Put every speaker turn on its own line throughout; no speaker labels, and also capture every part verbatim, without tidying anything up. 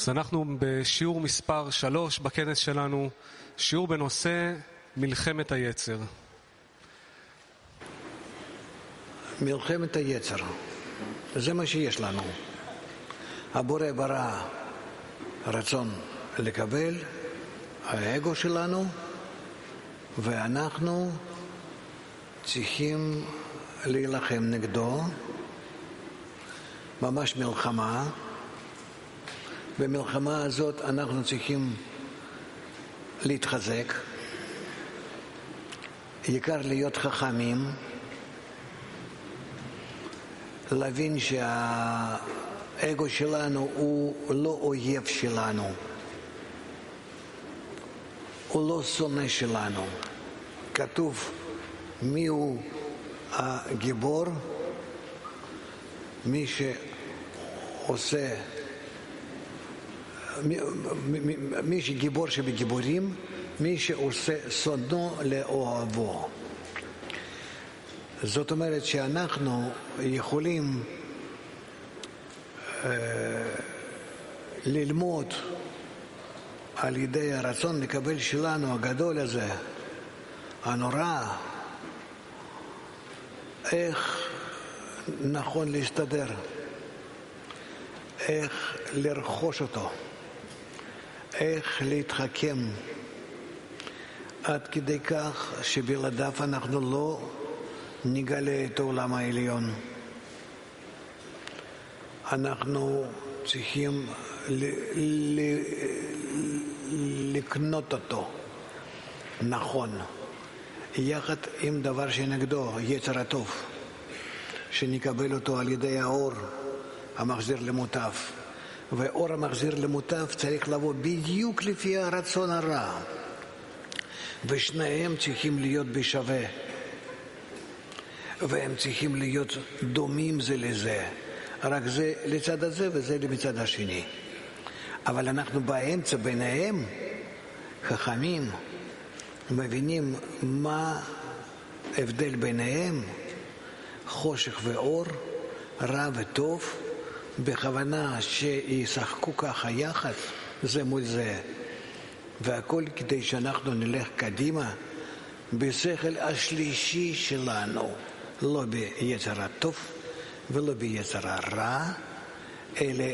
אז אנחנו בשיעור מספר שלוש בכנס שלנו, שיעור בנושא מלחמת היצר.
מלחמת היצר, זה מה שיש לנו. הבורא ברא רצון לקבל, האגו שלנו, ואנחנו צריכים להילחם נגדו, ממש מלחמה. במלחמה הזאת אנחנו צריכים להתחזק, עיקר להיות חכמים, להבין שהאגו שלנו הוא לא אויב שלנו, הוא לא שונא שלנו. כתוב מי הוא הגיבור? מי שעושה, מי, מי, מי שגיבור שבגיבורים, מי שעושה שונאו לאוהבו. זאת אומרת שאנחנו יכולים אה, ללמוד על ידי הרצון לקבל שלנו הגדול הזה, הנורא, איך נכון להסתדר, איך לרכוש אותו, איך להתחכם, עד כדי כך שבלעדיו אנחנו לא נגלה את העולם העליון. אנחנו צריכים ל- ל- לקנות אותו נכון, יחד עם דבר שנגדו, יצר הטוב, שנקבל אותו על ידי האור המחזיר למוטב. ואור המחזיר למוטב צריך לבוא בדיוק לפי הרצון הרע, ושניהם צריכים להיות בשווה, והם צריכים להיות דומים זה לזה, רק זה לצד הזה וזה לצד השני. אבל אנחנו באמצע ביניהם, חכמים, מבינים מה ההבדל ביניהם, חושך ואור, רע וטוב, בכוונה שישחקו ככה יחד, זה מול זה. והכל כדי שאנחנו נלך קדימה בשכל השלישי שלנו, לא ביצר הטוב ולא ביצר הרע, אלא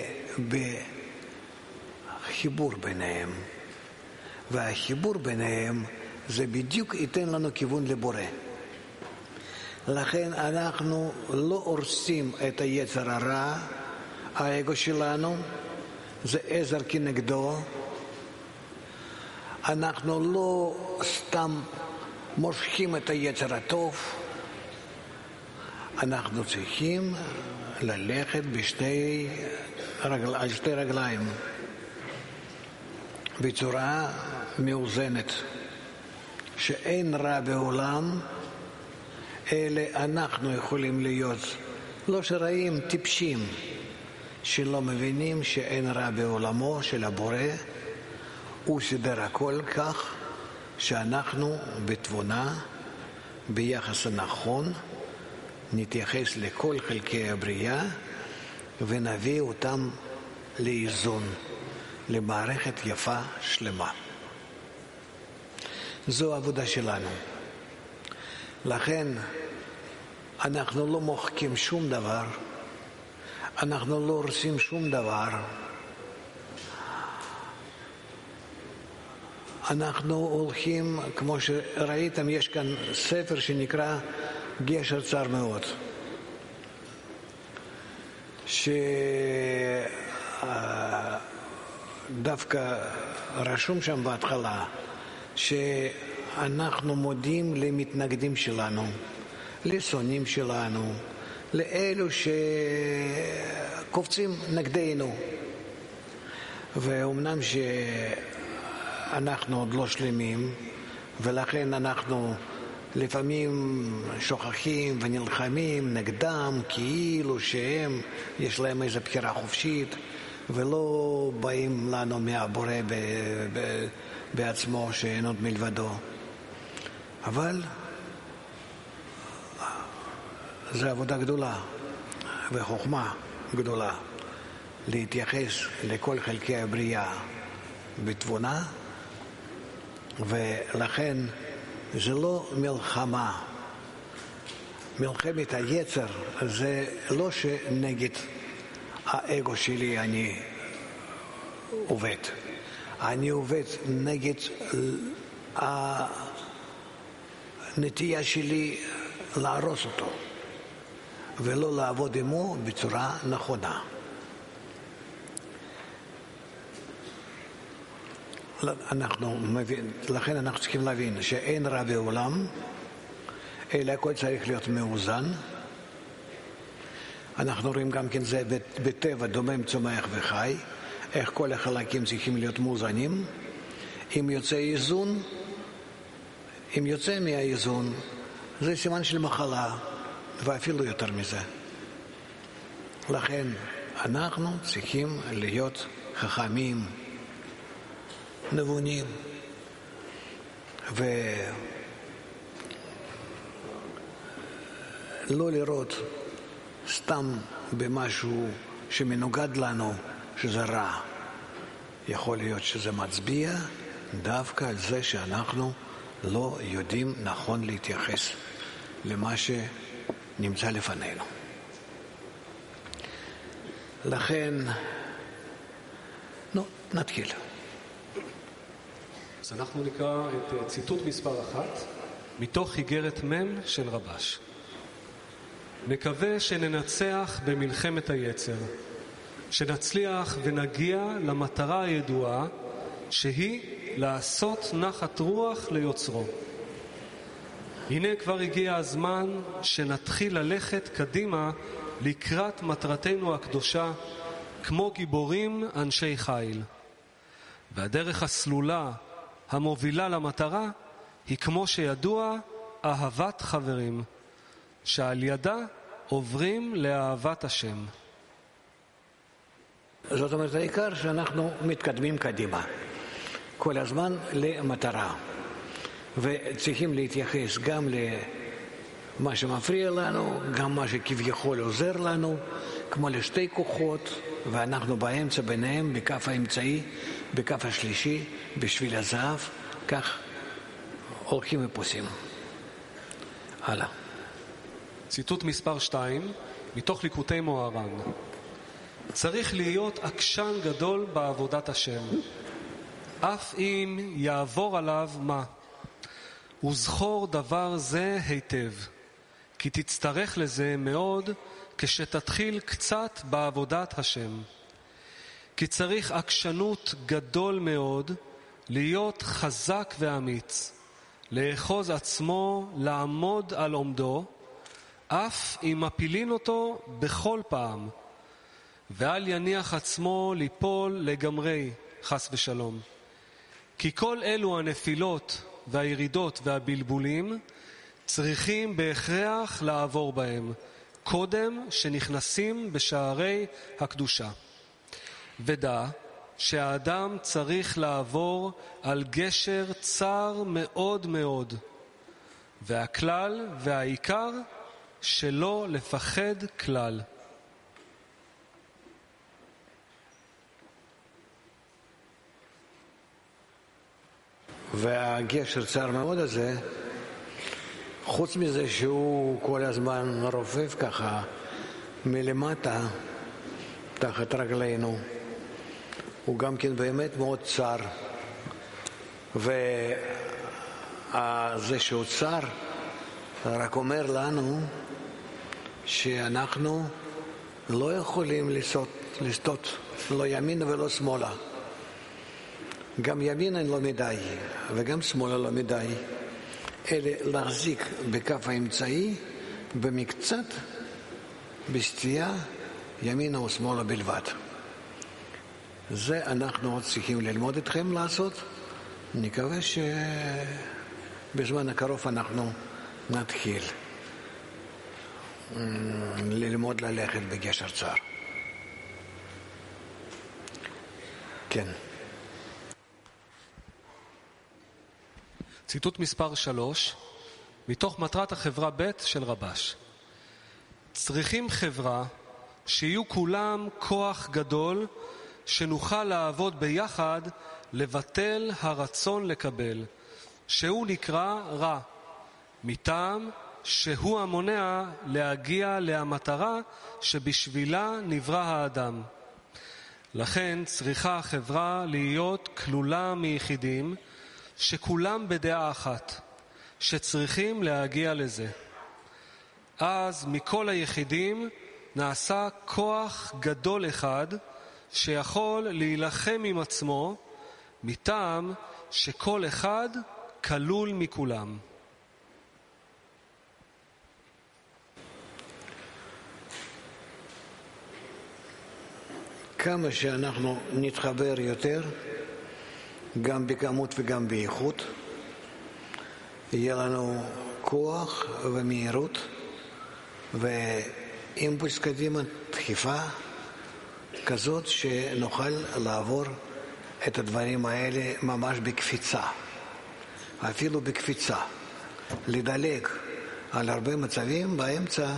בחיבור ביניהם. והחיבור ביניהם זה בדיוק ייתן לנו כיוון לבורא. לכן אנחנו לא הורסים את היצר הרע, האגו שלנו זה עזר כנגדו. אנחנו לא סתם מושכים את היצר הטוב, אנחנו צריכים ללכת בשתי רגל, על שתי רגליים בצורה מאוזנת, שאין רע בעולם, אלא אנחנו יכולים להיות לא שרעים, טיפשים, שלא מבינים שאין רע בעולמו של הבורא. הוא סידר הכל כך שאנחנו בתבונה, ביחס הנכון, נתייחס לכל חלקי הבריאה ונביא אותם לאיזון, למערכת יפה שלמה. זו העבודה שלנו. לכן אנחנו לא מוחקים שום דבר, אנחנו לא הורסים שום דבר, אנחנו הולכים, כמו שראיתם, יש כאן ספר שנקרא גשר צר מאוד, שדווקא רשום שם בהתחלה שאנחנו מודים למתנגדים שלנו, לשונאים שלנו, לאלו שקופצים נגדנו. ואומנם שאנחנו עוד לא שלמים, ולכן אנחנו לפעמים שוכחים ונלחמים נגדם כאילו שהם יש להם איזו בחירה חופשית ולא באים לנו מהבורא ב, ב, בעצמו שאין עוד מלבדו. אבל זו עבודה גדולה וחוכמה גדולה להתייחס לכל חלקי הבריאה בתבונה, ולכן זה לא מלחמה. מלחמת היצר זה לא שנגד האגו שלי אני עובד. אני עובד נגד הנטייה שלי להרוס אותו ולא לעבוד עמו בצורה נכונה. אנחנו מבין, לכן אנחנו צריכים להבין שאין רע בעולם, אלא הכל צריך להיות מאוזן. אנחנו רואים גם כן זה בטבע דומם, צומח וחי, איך כל החלקים צריכים להיות מאוזנים. אם יוצא איזון, אם יוצא מהאיזון, זה סימן של מחלה, ואפילו יותר מזה. לכן אנחנו צריכים להיות חכמים, נבונים, ולא לראות סתם במשהו שמנוגד לנו שזה רע. יכול להיות שזה מצביע דווקא על זה שאנחנו לא יודעים נכון להתייחס למה שנמצא לפנינו. לכן, נו, נתחיל.
אז אנחנו נקרא את ציטוט מספר אחת מתוך איגרת מ' של רבש. נקווה שננצח במלחמת היצר, שנצליח ונגיע למטרה הידועה שהיא לעשות נחת רוח ליוצרו. הנה כבר הגיע הזמן שנתחיל ללכת קדימה לקראת מטרתנו הקדושה כמו גיבורים אנשי חיל. והדרך הסלולה המובילה למטרה היא כמו שידוע אהבת חברים, שעל ידה עוברים לאהבת השם.
זאת אומרת, העיקר שאנחנו מתקדמים קדימה כל הזמן למטרה, וצריכים להתייחס גם למה שמפריע לנו, גם מה שכביכול עוזר לנו, כמו לשתי כוחות, ואנחנו באמצע ביניהם, בכף האמצעי, בכף השלישי, בשביל הזהב, כך הולכים ופוסים. הלאה.
ציטוט מספר שתיים מתוך ליקוטי מוהר"ן. צריך להיות עקשן גדול בעבודת השם, אף אם יעבור עליו מה. וזכור דבר זה היטב, כי תצטרך לזה מאוד כשתתחיל קצת בעבודת השם. כי צריך עקשנות גדול מאוד, להיות חזק ואמיץ, לאחוז עצמו, לעמוד על עומדו, אף אם מפילין אותו בכל פעם, ואל יניח עצמו ליפול לגמרי, חס ושלום. כי כל אלו הנפילות והירידות והבלבולים צריכים בהכרח לעבור בהם, קודם שנכנסים בשערי הקדושה. ודע שהאדם צריך לעבור על גשר צר מאוד מאוד, והכלל והעיקר שלא לפחד כלל.
והגשר צר מאוד הזה, חוץ מזה שהוא כל הזמן רופף ככה מלמטה תחת רגלינו, הוא גם כן באמת מאוד צר, וזה שהוא צר רק אומר לנו שאנחנו לא יכולים לסטות, לסטות לא ימינה ולא שמאלה. גם ימינה לא מדי וגם שמאלה לא מדי, אלא להחזיק בכף האמצעי במקצת בסטייה ימינה או שמאלה בלבד. זה אנחנו צריכים ללמוד אתכם לעשות. נקווה שבזמן הקרוב אנחנו נתחיל ללמוד ללכת בגשר צר. כן.
ציטוט מספר שלוש מתוך מטרת החברה ב' של רבש. צריכים חברה שיהיו כולם כוח גדול, שנוכל לעבוד ביחד לבטל הרצון לקבל, שהוא נקרא רע, מטעם שהוא המונע להגיע למטרה שבשבילה נברא האדם. לכן צריכה החברה להיות כלולה מיחידים שכולם בדעה אחת, שצריכים להגיע לזה. אז מכל היחידים נעשה כוח גדול אחד שיכול להילחם עם עצמו, מטעם שכל אחד כלול מכולם.
כמה שאנחנו נתחבר יותר, גם בכמות וגם באיכות, יהיה לנו כוח ומהירות ואימפולס קדימה, דחיפה כזאת שנוכל לעבור את הדברים האלה ממש בקפיצה, אפילו בקפיצה, לדלג על הרבה מצבים באמצע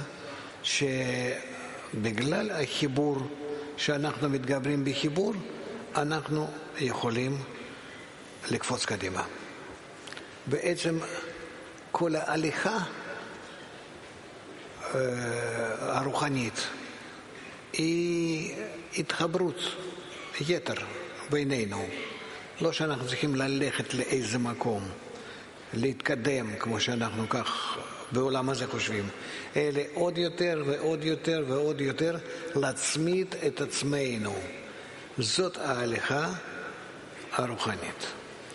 שבגלל החיבור שאנחנו מתגברים בחיבור, אנחנו יכולים לקפוץ קדימה. בעצם כל ההליכה הרוחנית היא התחברות יתר בינינו. לא שאנחנו צריכים ללכת לאיזה מקום, להתקדם כמו שאנחנו כך בעולם הזה חושבים, אלא עוד יותר ועוד יותר ועוד יותר להצמיד את עצמנו. זאת ההליכה הרוחנית.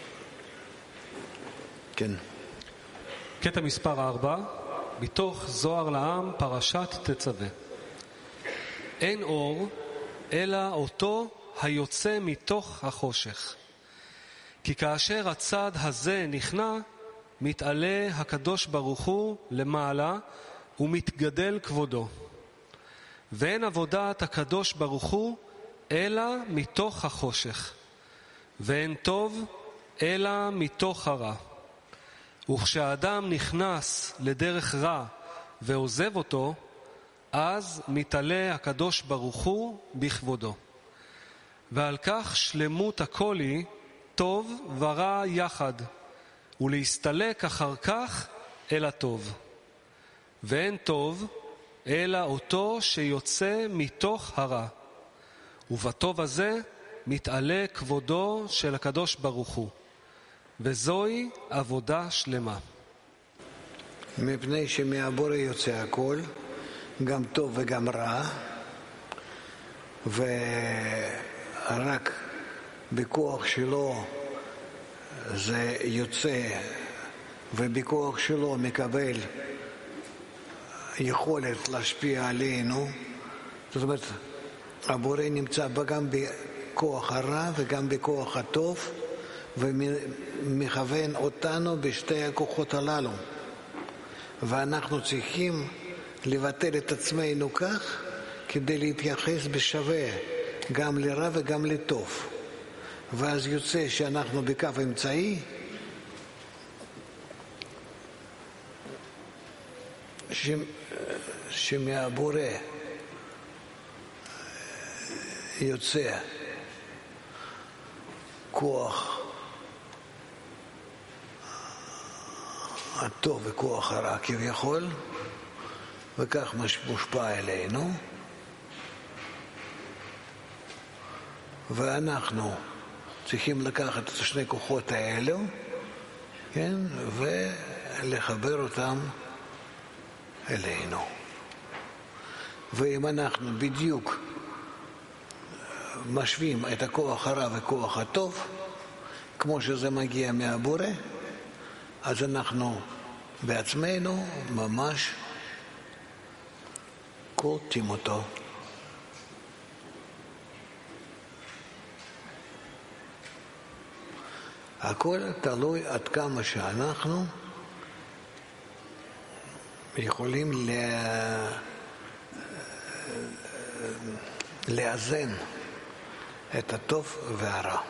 כן.
קטע מספר ארבע, מתוך זוהר לעם, פרשת תצווה. אין אור, אלא אותו היוצא מתוך החושך. כי כאשר הצד הזה נכנע, מתעלה הקדוש ברוך הוא למעלה ומתגדל כבודו. ואין עבודת הקדוש ברוך הוא אלא מתוך החושך. ואין טוב אלא מתוך הרע. וכשהאדם נכנס לדרך רע ועוזב אותו, אז מתעלה הקדוש ברוך הוא בכבודו. ועל כך שלמות הכל היא טוב ורע יחד, ולהסתלק אחר כך אל הטוב. ואין טוב אלא אותו שיוצא מתוך הרע, ובטוב הזה מתעלה כבודו של הקדוש ברוך הוא, וזוהי עבודה שלמה.
מפני שמהבורא יוצא הכל, גם טוב וגם רע, ורק בכוח שלו זה יוצא, ובכוח שלו מקבל יכולת להשפיע עלינו. זאת אומרת, הבורא נמצא גם בכוח הרע וגם בכוח הטוב, ומכוון אותנו בשתי הכוחות הללו, ואנחנו צריכים לבטל את עצמנו כך כדי להתייחס בשווה גם לרע וגם לטוב. ואז יוצא שאנחנו בקו אמצעי ש... שמהבורא יוצא כוח הטוב וכוח הרע כביכול, וכך מושפע אלינו, ואנחנו צריכים לקחת את שני כוחות האלו, כן, ולחבר אותם אלינו. ואם אנחנו בדיוק משווים את הכוח הרע וכוח הטוב, כמו שזה מגיע מהבורא, אז אנחנו בעצמנו ממש קולטים אותו. הכל תלוי עד כמה שאנחנו יכולים לה... לאזן את הטוב והרע.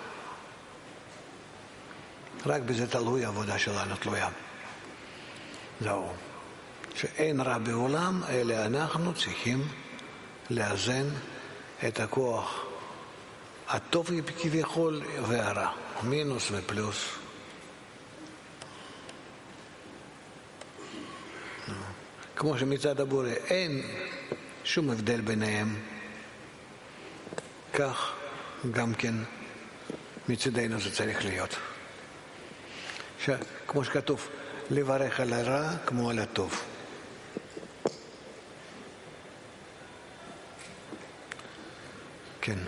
רק בזה תלוי העבודה שלנו תלויה. זהו. שאין רע בעולם, אלא אנחנו צריכים לאזן את הכוח הטוב כביכול והרע, מינוס ופלוס. כמו שמצד הבורא אין שום הבדל ביניהם, כך גם כן מצדנו זה צריך להיות. ש... כמו שכתוב, לברך על הרע כמו על הטוב. כן.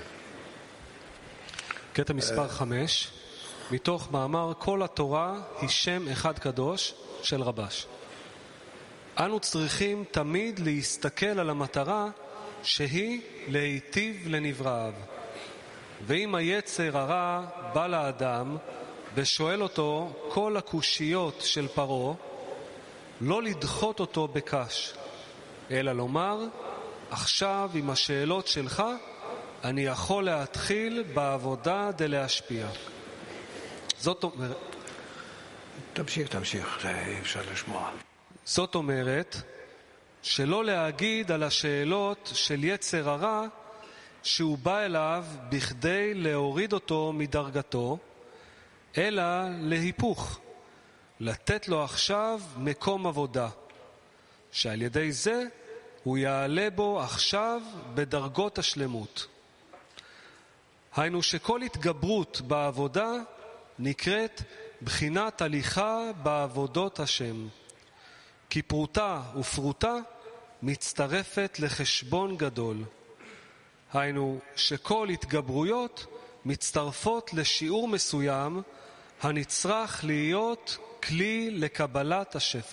קטע מספר חמש, מתוך מאמר כל התורה היא שם אחד קדוש של רבש. אנו צריכים תמיד להסתכל על המטרה שהיא להיטיב לנבראיו. ואם היצר הרע בא לאדם ושואל אותו כל הקושיות של פרעה, לא לדחות אותו בקש, אלא לומר, עכשיו עם השאלות שלך אני יכול להתחיל בעבודה דלהשפיע. זאת אומרת...
תמשיך, תמשיך, זה אפשר לשמוע.
זאת אומרת, שלא להגיד על השאלות של יצר הרע שהוא בא אליו בכדי להוריד אותו מדרגתו, אלא להיפוך, לתת לו עכשיו מקום עבודה, שעל ידי זה הוא יעלה בו עכשיו בדרגות השלמות. היינו שכל התגברות בעבודה נקראת בחינת הליכה בעבודות השם, כי פרוטה ופרוטה מצטרפת לחשבון גדול. היינו שכל התגברויות מצטרפות לשיעור מסוים הנצרך להיות כלי לקבלת השפע.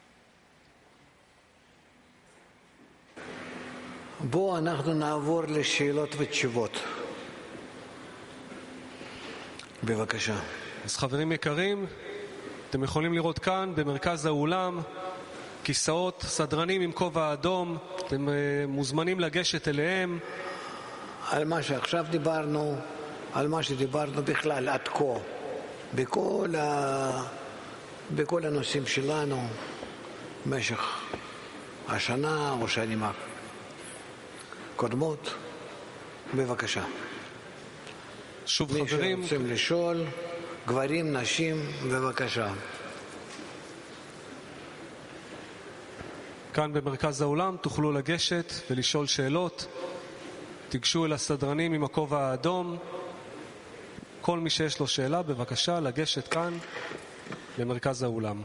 בואו אנחנו נעבור לשאלות ותשובות. בבקשה.
אז חברים יקרים, אתם יכולים לראות כאן במרכז האולם כיסאות סדרנים עם כובע אדום, אתם מוזמנים לגשת אליהם.
על מה שעכשיו דיברנו, על מה שדיברנו בכלל עד כה, בכל, ה... בכל הנושאים שלנו במשך השנה או שנים הקודמות. בבקשה.
שוב
מי
חברים,
שרוצים לשאול, גברים, נשים, בבקשה.
כאן במרכז האולם תוכלו לגשת ולשאול שאלות. תיגשו אל הסדרנים עם הכובע האדום. כל מי שיש לו שאלה, בבקשה לגשת כאן במרכז האולם.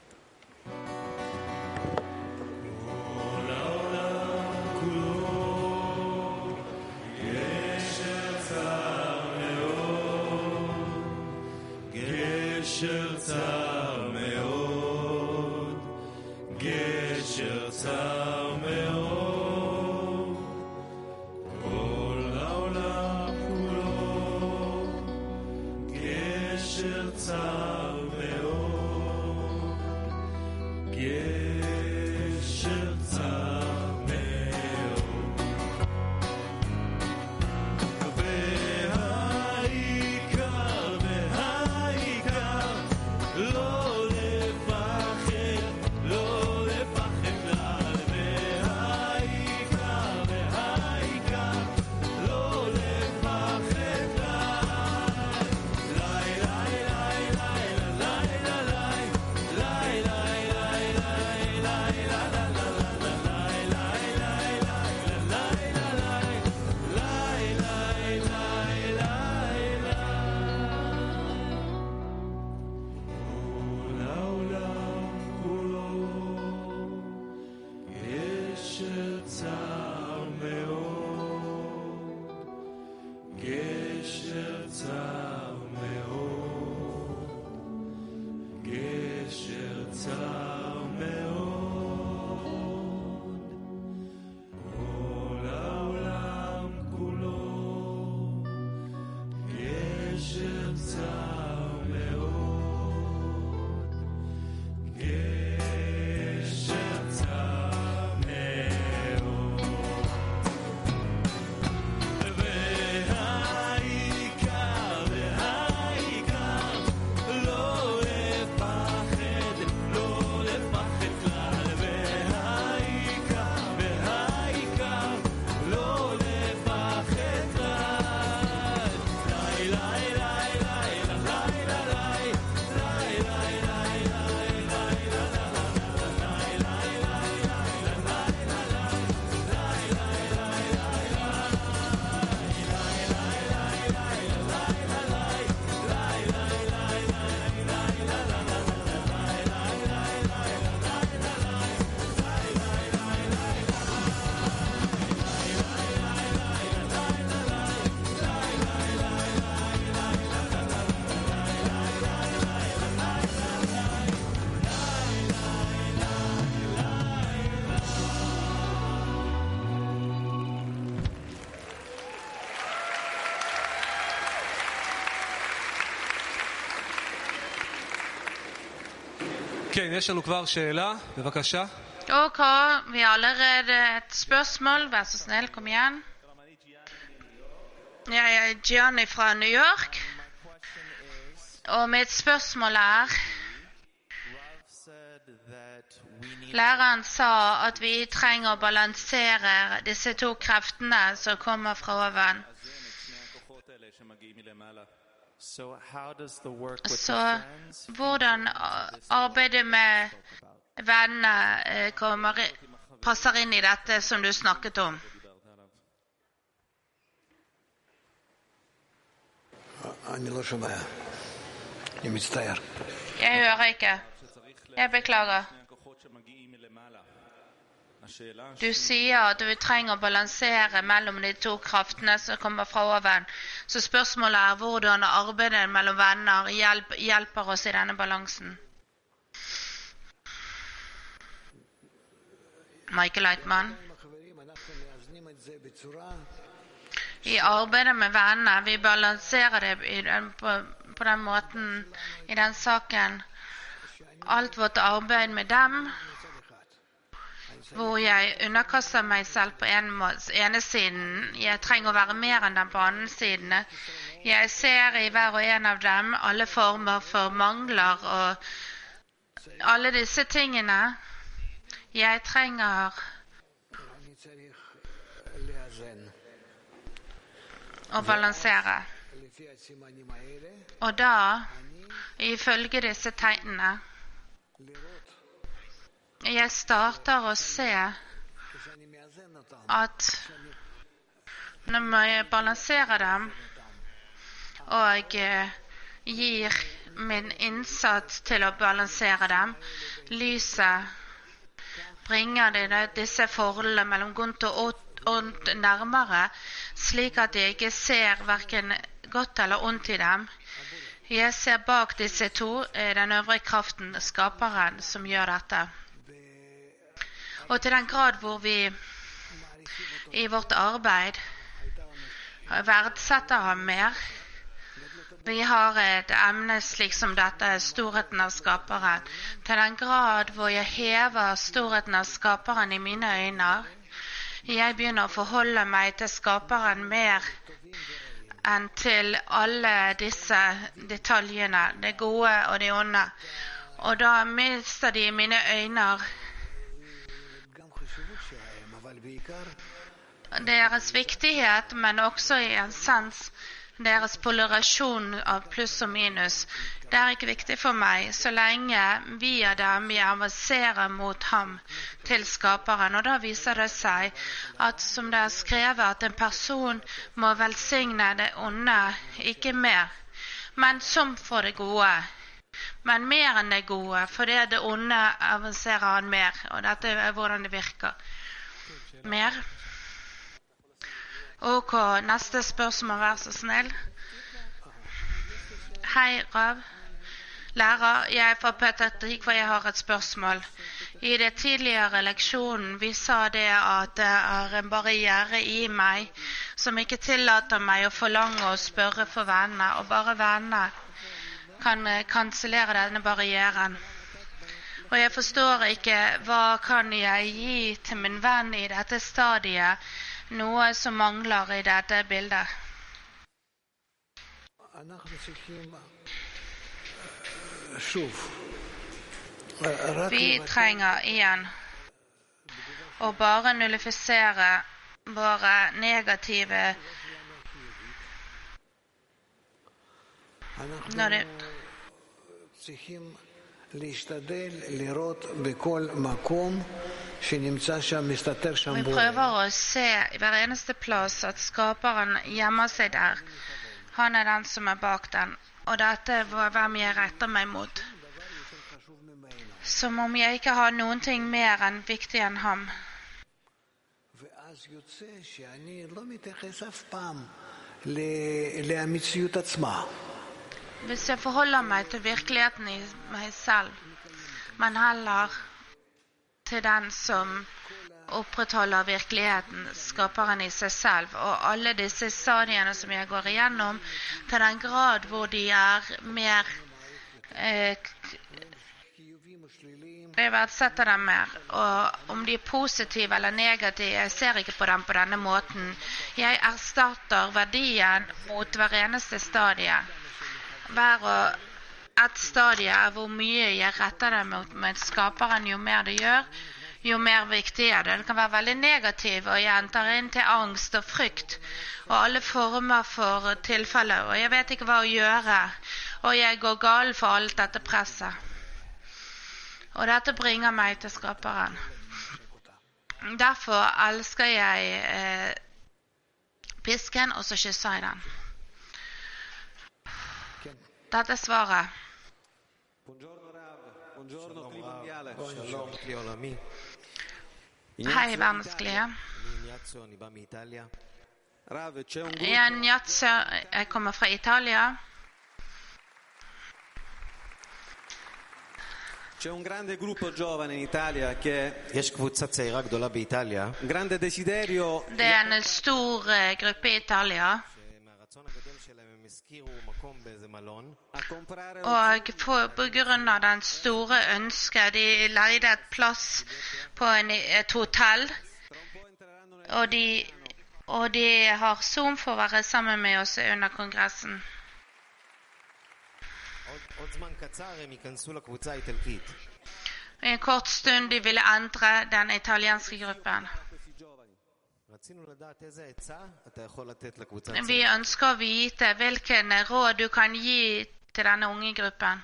גשר צר מאוד, גשר צר מאוד, כל העולם כולו, גשר צר מאוד, גשר צר מאוד, והעיקר והעיקר לא לפחד, לא לפחד כלל, והעיקר והעיקר לא לפחד כלל. לי לי לי לי לי לי לי גשר צר מאוד, גשר צר מאוד, גשר צר מאוד, כל העולם כולו, גשר צר מאוד, גשר צר מאוד, והעיקר והעיקר לא לפחד, לא לפחד כלל, והעיקר והעיקר
כן, יש לנו כבר שאלה, בבקשה.
Ok, vi har allerede et spørsmål. Vær så snill, kom igjen. Jeg er Gianni fra New York. Og mitt spørsmål er, læreren sa at vi trenger å balansere disse to kreftene som kommer fra oven.
So how does the work with
Så
the friends
hvordan arbeidet med venner eh, kommer, passer inn i dette som du snakket om?
אני לא שומע. אני מצטער.
Jeg hører ikke. Jeg beklager. Du sier at du trenger å balansere mellom de to kraftene som kommer fra oven. Så spørsmålet er hvordan arbeidet mellom venner hjelp, hjelper oss i denne balansen. Michael Leitman. I arbeidet med venner, vi balanserer det i den, på, på den måten, i den saken. Alt vårt arbeid med dem, hvor jeg underkaster meg selv på en måte, ene siden. Jeg trenger å være mer enn den på andre siden. Jeg ser i hver og en av dem alle former for mangler og alle disse tingene. Jeg trenger
אני צריך לאזן.
å balansere.
לפי הסימנים האלה,
Og da, ifølge disse tegnene,
לראות
jeg starter å se
כשאני מאזן אותם,
at når jeg balanserer dem og eh, gir min innsats til å balansere dem, lyset bringer det disse forholdene mellom godt og ondt nærmere, slik at jeg ikke ser hverken godt eller ondt i dem. Jeg ser bak disse to eh, den øvre kraften, skaperen, som gjør dette. Og til den grad hvor vi i vårt arbeid verdsetter ham mer. Vi har et emne slik som dette, storheten av skaperen. Til den grad hvor jeg hever storheten av skaperen i mine øyne, jeg begynner å forholde meg til skaperen mer enn til alle disse detaljene, det gode og det onde. Og da mister de mine øyne
גם חשיבות שלהם, אבל בעיקר
deres viktighet, men også i en sens deres polarasjon av pluss og minus. Det er ikke viktig for meg, så lenge via dem vi avanserer mot ham til skaperen. Og da viser det seg at, som det er skrevet, at en person må velsigne det onde, ikke mer, men som for det gode. Men mer enn det gode, for det det onde avanserer han mer, og dette er hvordan det virker. Mer. Ok, neste spørsmål, vær så snill. Hei, Rav. Lærer, jeg er fra Pettertik, for jeg har et spørsmål. I det tidligere leksjonen vi sa det at det er en barriere i meg som ikke tillater meg å forlange å spørre for venner, og bare venner kan kansellere denne barrieren. Og jeg forstår ikke hva kan jeg gi til min venn i dette stadiet, noe som mangler i dette bildet.
אנחנו צריכים שוב רק
Vi trenger igjen å bare nullifisere våre negative når det,
אנחנו צריכים להשתדל לראות בכל מקום שנמצא שם, מסתתר שם
Vi
בורא.
prøver å se i hver eneste plass at skaperen gjemmer seg der. Han er den som er bak den, og dette er hvem jeg retter meg mot. Som om jeg ikke har noen ting mer enn viktig enn ham.
ואז יוצא שאני לא מתייחס אף פעם ל- למציאות עצמה.
Hvis jeg forholder meg til virkeligheten i meg selv, men heller til den som opprettholder virkeligheten, skaperen i seg selv, og alle disse stadiene som jeg går igjennom, til den grad hvor de er mer eh, Jeg verdsetter dem mer, og om de er positive eller negative, jeg ser ikke på dem på denne måten. Jeg erstatter verdien mot hver eneste stadie. Hver og et stadie er hvor mye jeg retter dem mot med skaperen, jo mer det gjør, jo mer viktig er det. Det kan være veldig negativ, og jeg enter inn til angst og frykt, og alle former for tilfeller, og jeg vet ikke hva å gjøre, og jeg går gal for alt dette presset. Og dette bringer meg til skaperen. Derfor elsker jeg eh, pisken, og så kysser jeg den. Dette er svaret. Hei, verdenslige. Jeg er Ignazio, jeg kommer fra Italia.
C'è un grande gruppo giovane in Italia che
יש קבוצה צעירה גדולה באיטליה.
un grande desiderio
Det er en stor uh, gruppe i Italia.
מהרצון הגדול שלהם הם הזכירו מקום באיזה מלון.
a comprare
Og for, på grunn av den store ønsket, de leide et plass på en, et hotell, og de, og de har Zoom for å være sammen med oss under kongressen.
עוד, עוד זמן קצר הם ייכנסו לקבוצה האיטלקית.
I en kort stund de ville endre den italienske gruppen.
רצינו לדעת איזה עצה אתה יכול לתת לקבוצה
Vi
הצעירה.
ønsker å vite hvilken råd du kan gi til denne unge gruppen.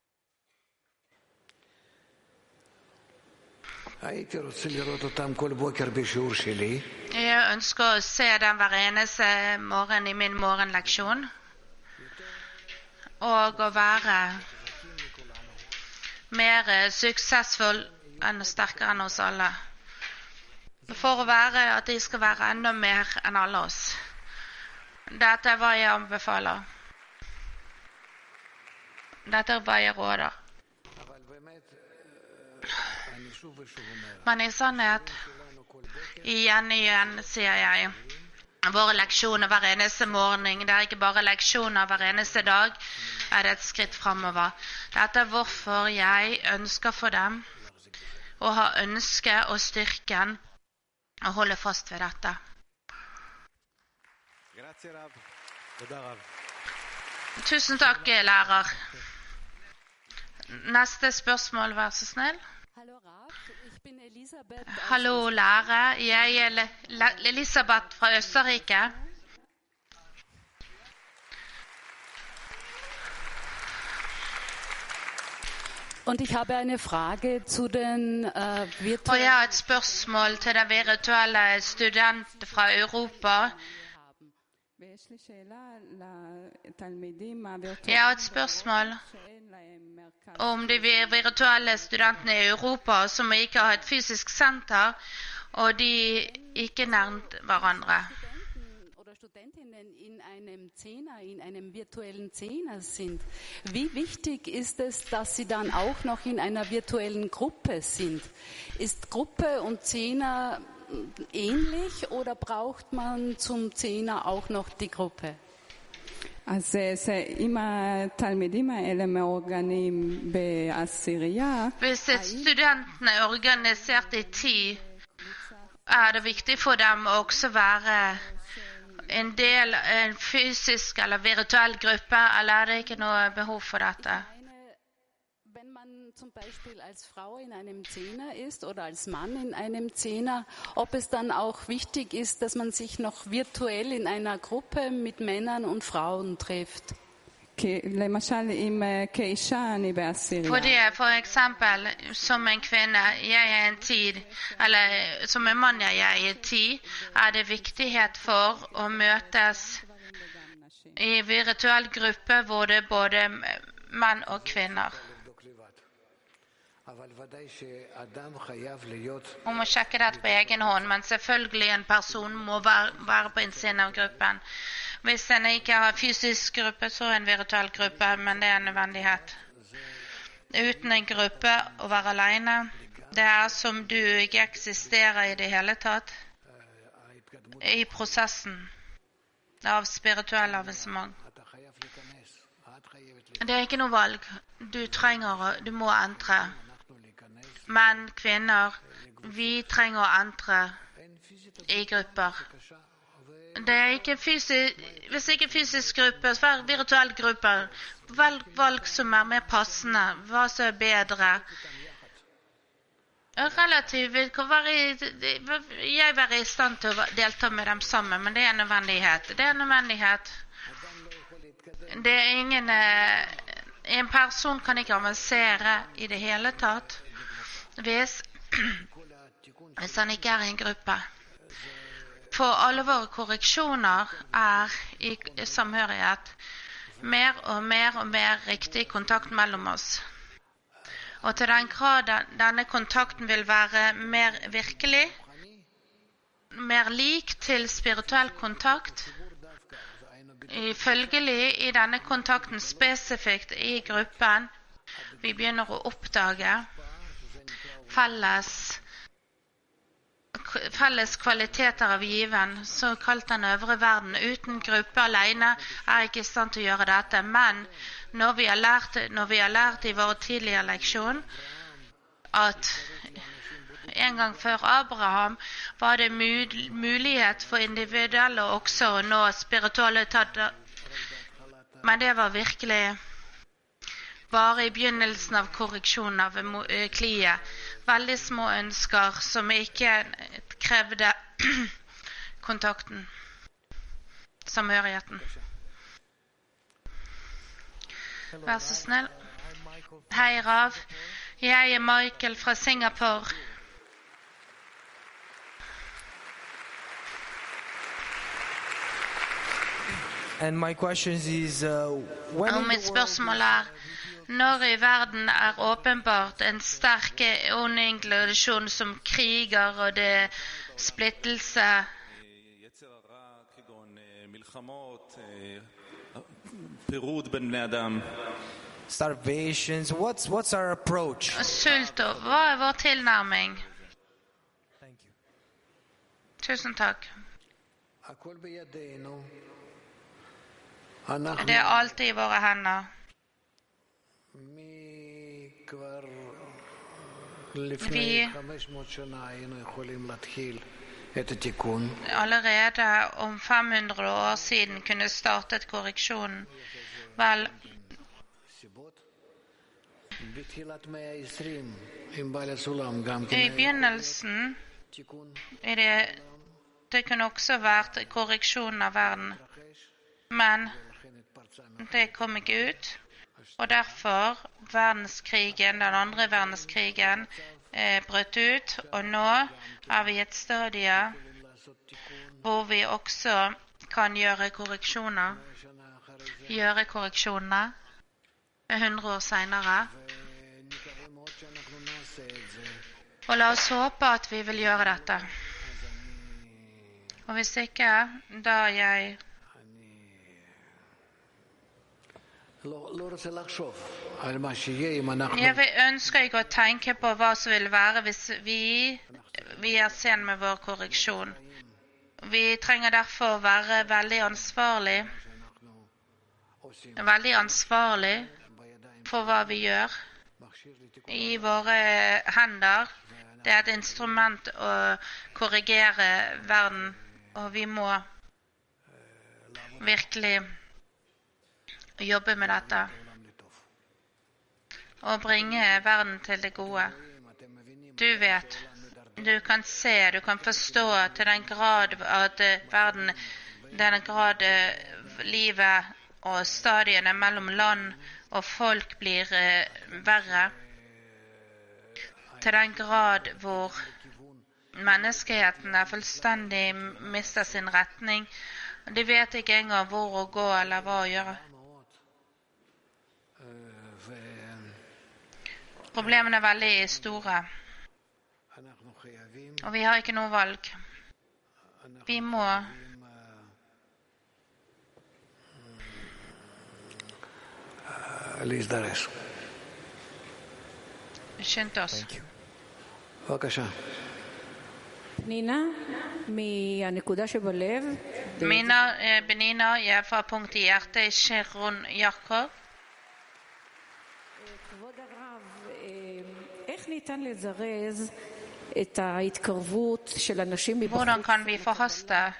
הייתי רוצה לראות אותם כל בוקר בשיעור שלי,
Jeg ønsker å se den hver eneste morgen i min morgenleksjon, og å være mer suksessfull enn sterkere enn oss alle. For å være at de skal være enda mer enn alle oss. Dette er hva jeg anbefaler. Dette er hva jeg råder.
אבל באמת, אני שוב ושוב אומר,
Men i sannhet, igjen igjen sier jeg, våre leksjoner hver eneste morgen, det er ikke bare leksjoner hver eneste dag, er det et skritt fremover. Dette er hvorfor jeg ønsker for dem å ha ønske og styrken og holde fast ved dette.
Grazie Rav.
תודה רב.
Tusen takk, lærer. Neste spørsmål, vær så snill.
Hallo Rav, ich bin Elisabeth.
Hallo, lærer. Jeg er Le- Le- Elisabeth fra Østerrike.
Und ich habe eine Frage zu den äh,
Og jeg
virtuellen
har et spørsmål til den virtuelle student fra Europa.
haben.
ויש לי שאלה לתלמידים הווירטואליים.
Jeg har et spørsmål
שאין להם מרכז.
om de vi- virtuelle studentene i Europa som ikke har et fysisk senter, og de ikke nærmt hverandre.
Studenten oder Studentinnen in einem Zehner, in einem virtuellen Zehner sind. Wie wichtig ist es, dass sie dann auch noch in einer virtuellen Gruppe sind? Ist Gruppe und Zehner ähnlich oder braucht man zum Zehner auch noch die Gruppe?
אז זה, אם התלמידים האלה מאורגנים בעשירייה,
Hvis et studentene er organisert i ti, er det viktig for dem å også være en del av en fysisk eller virtuell gruppe, eller er det ikke noe behov for dette?
Eine, wenn man zum Beispiel als Frau in einem Zehner ist oder als Mann in einem Zehner, ob es dann auch wichtig ist, dass man sich noch virtuell in einer Gruppe mit Männern und Frauen trifft.
כי, למשל אם אה, כאישה אני בעשירייה,
Fordi for eksempel, som en kvinne, jeg er en tid, eller som en mann jeg er i ti, er det viktighet for å møtes i virtuell gruppe hvor det er både menn og kvinner.
לבדוק לבד. אבל ודאי שאדם חייב להיות
Man må sjekke dette på egen hånd, men selvfølgelig en person må være, være på en side av gruppen. Hvis en ikke har fysisk gruppe, så er en virtuell gruppe, men det er en nødvendighet. Uten en gruppe å være alene, det er som du ikke eksisterer i det hele tatt i prosessen av spirituell avansement.
אתה חייב להיכנס, את חייבת
Det er ikke noe valg. Du trenger å, du må entre.
אנחנו
menn, kvinner. Vi trenger andre i grupper. Det er ikke fysisk, hvis ikke fysisk gruppe, så er virtuell gruppe. Velg valg som er mer passende, hva som er bedre. Relativt vil jeg være i stand til å delta med dem sammen, men det er en nødvendighet. Det er en nødvendighet. Det er ingen, en person kan ikke avansere i det hele tatt hvis, hvis han ikke er i en gruppe. For alle våre korreksjoner er i samhørighet. Mer og mer og mer riktig kontakt mellom oss. Og til den grad denne kontakten vil være mer virkelig, mer lik til spirituell kontakt, følgelig i denne kontakten spesifikt i gruppen, vi begynner å oppdage felles, felles kvaliteter av given, så kalt den øvre verden. Uten gruppe alene er ikke i stand til å gjøre dette, men når vi har lært, når vi har lært i vår tidligere leksjon at en gang før Abraham var det mulighet for individuelle også å nå spirituelle tatter, men det var virkelig bare i begynnelsen av korreksjonen av kliet. Veldig små ønsker som ikke krevde kontakten, samhørigheten. Vær så snill. Hei, Rav. Jeg er Michael fra Singapore.
And my question is, uh, when
Og mitt spørsmål er, når i verden er åpenbart en sterk ond inklinasjon som kriger og det splittelse,
starvations, what's what's our approach?
sult, og hva er vår tilnærming?
Thank you.
Tusen takk.
הכל בידינו.
Det er alltid i våre hender.
מכבר לפני חמש מאות שנה היינו יכולים להתחיל את התיקון.
Allerede om fem hundre år siden kunne startet korreksjonen. Vel,
בתחילת מאה ה-עשרים עם בעל הסולם גם
i
כן
begynnelsen
תיקון
er det, det kunne også vært korreksjonen av verden. Men det kom ikke ut, og derfor verdenskrigen, den andre verdenskrigen, eh, brøt ut, og nå er vi i et stadie hvor vi også kan gjøre korreksjoner, gjøre korreksjoner hundre år senere. Og la oss håpe at vi vil gjøre dette. Og hvis ikke, da jeg
לא רוצה לחשוב על מה שיהיה אם אנחנו
Jeg vil ønsker ikke å tenke på hva som vil være hvis vi, vi er sen med vår korreksjon. Vi trenger derfor å være veldig ansvarlig, veldig ansvarlig for hva vi gjør i våre hender. Det er et instrument å korrigere verden, og vi må virkelig jobbe med dette og bringe verden til det gode. Du vet, du kan se, du kan forstå til den grad at verden, den grad livet og stadiene mellom land og folk blir verre, til den grad hvor menneskeheten er fullstendig mister sin retning. De vet ikke engang hvor å gå eller hva å gjøre. Problemene er veldig store, og vi har ikke noe valg. Vi må
להזדרז.
skynde oss.
בבקשה.
פנינה, מהנקודה שבלב.
Mina eh, Benina, jeg er fra punkt i hjertet, Sharon Jakob.
כבוד הרב, איך
Hvordan kan vi forhaste?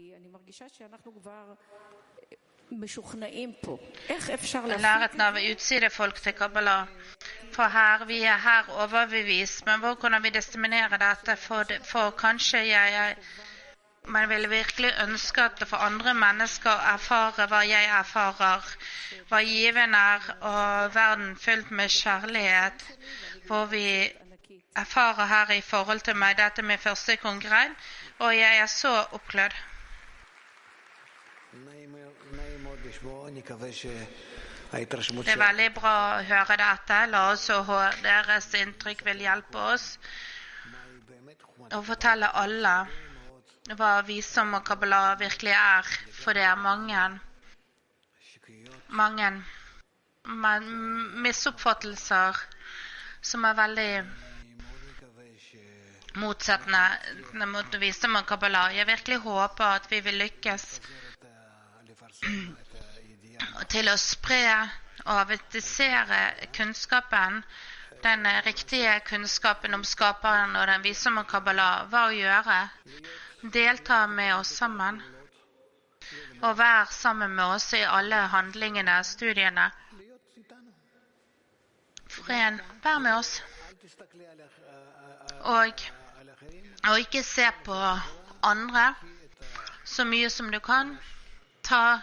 Nærheten av utsidefolk til Kabbalah. For her, vi er her overbevist, men hvor kan vi disseminere dette? For, for kanskje jeg, man vil virkelig ønske at for andre mennesker erfare hva jeg erfarer, hva given er, og verden fylt med kjærlighet, hvor vi erfarer her i forhold til meg. Dette er min første kongress, og jeg er så oppglødd. Det er veldig bra å høre dette. La oss høre deres inntrykk vil hjelpe oss og fortelle alle hva visdom og Kabbalah virkelig er, for det er mange mange misoppfattelser som er veldig motsettende mot visdom og Kabbalah. Jeg virkelig håper at vi vil lykkes til å spre og avvertisere kunnskapen, den riktige kunnskapen om skaperen og den visdom og Kabbalah. Hva å gjøre? Delta med oss sammen, og vær sammen med oss i alle handlingene, studiene. Fred, vær med oss. Og, og ikke se på andre så mye som du kan. Ta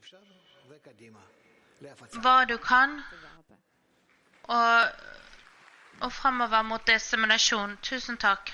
hva du kan, og, og fremover mot disseminasjon. Tusen takk.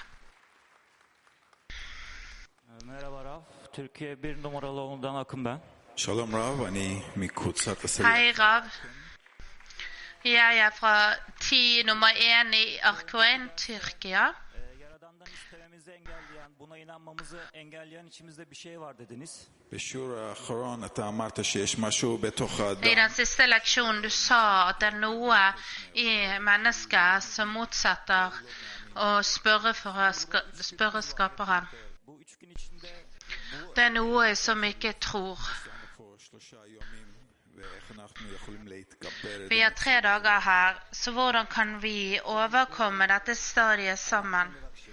Merhaba Rav, Türkiye bir numaralı oğlundan Akın ben.
Shalom Rav, ani mikutsa
Hei Rav. Jeg er fra ti nummer én i Arkoen, Tyrkia.
Yaradan'dan istememizi engelleyen, buna inanmamızı engelleyen içimizde bir şey var dediniz.
בשיעור האחרון אתה אמרת שיש משהו בתוך האדם.
I den siste leksjonen du sa at det er noe i mennesket som motsetter å spørre, for, spørre skaperen. Det er noe som ikke tror. Vi har tre dager her, så hvordan kan vi overkomme dette stadiet sammen?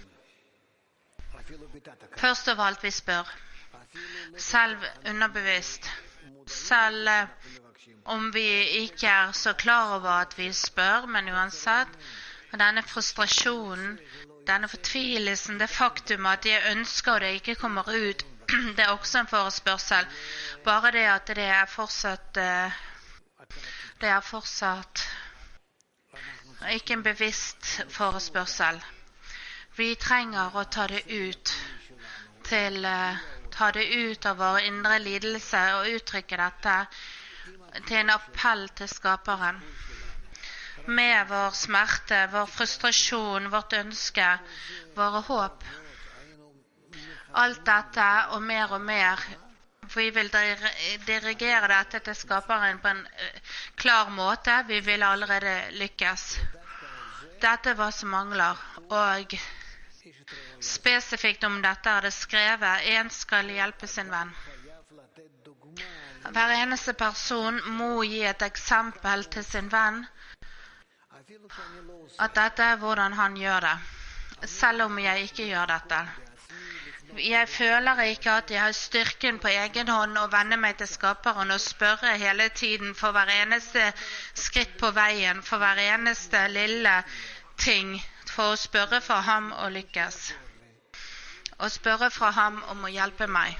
Først av alt vi spør. Selv underbevisst. Selv om vi ikke er så klar over at vi spør, men uansett, denne frustrasjonen, denne fortvilelsen, det faktum at jeg ønsker og det ikke kommer ut, det er også en forespørsel. Bare det at det er fortsatt, det er fortsatt ikke en bevisst forespørsel. Vi trenger å ta det ut til ta det ut av vår indre lidelse og uttrykke dette til en appell til skaperen. Med vår smerte, vår frustrasjon, vårt ønske, våre håp. Alt dette og mer og mer. Vi vil dirigere dette til skaperen på en klar måte. Vi vil allerede lykkes. Dette er hva som mangler, og spesifikt om dette er det skrevet: en skal hjelpe sin venn. Hver eneste person må gi et eksempel til sin venn at dette er hvordan han gjør det, selv om jeg ikke gjør dette. Jeg føler ikke at jeg har styrken på egen hånd å vende meg til skaperen og spørre hele tiden for hver eneste skritt på veien, for hver eneste lille ting, for å spørre fra ham og lykkes. Og spørre fra ham om å hjelpe meg.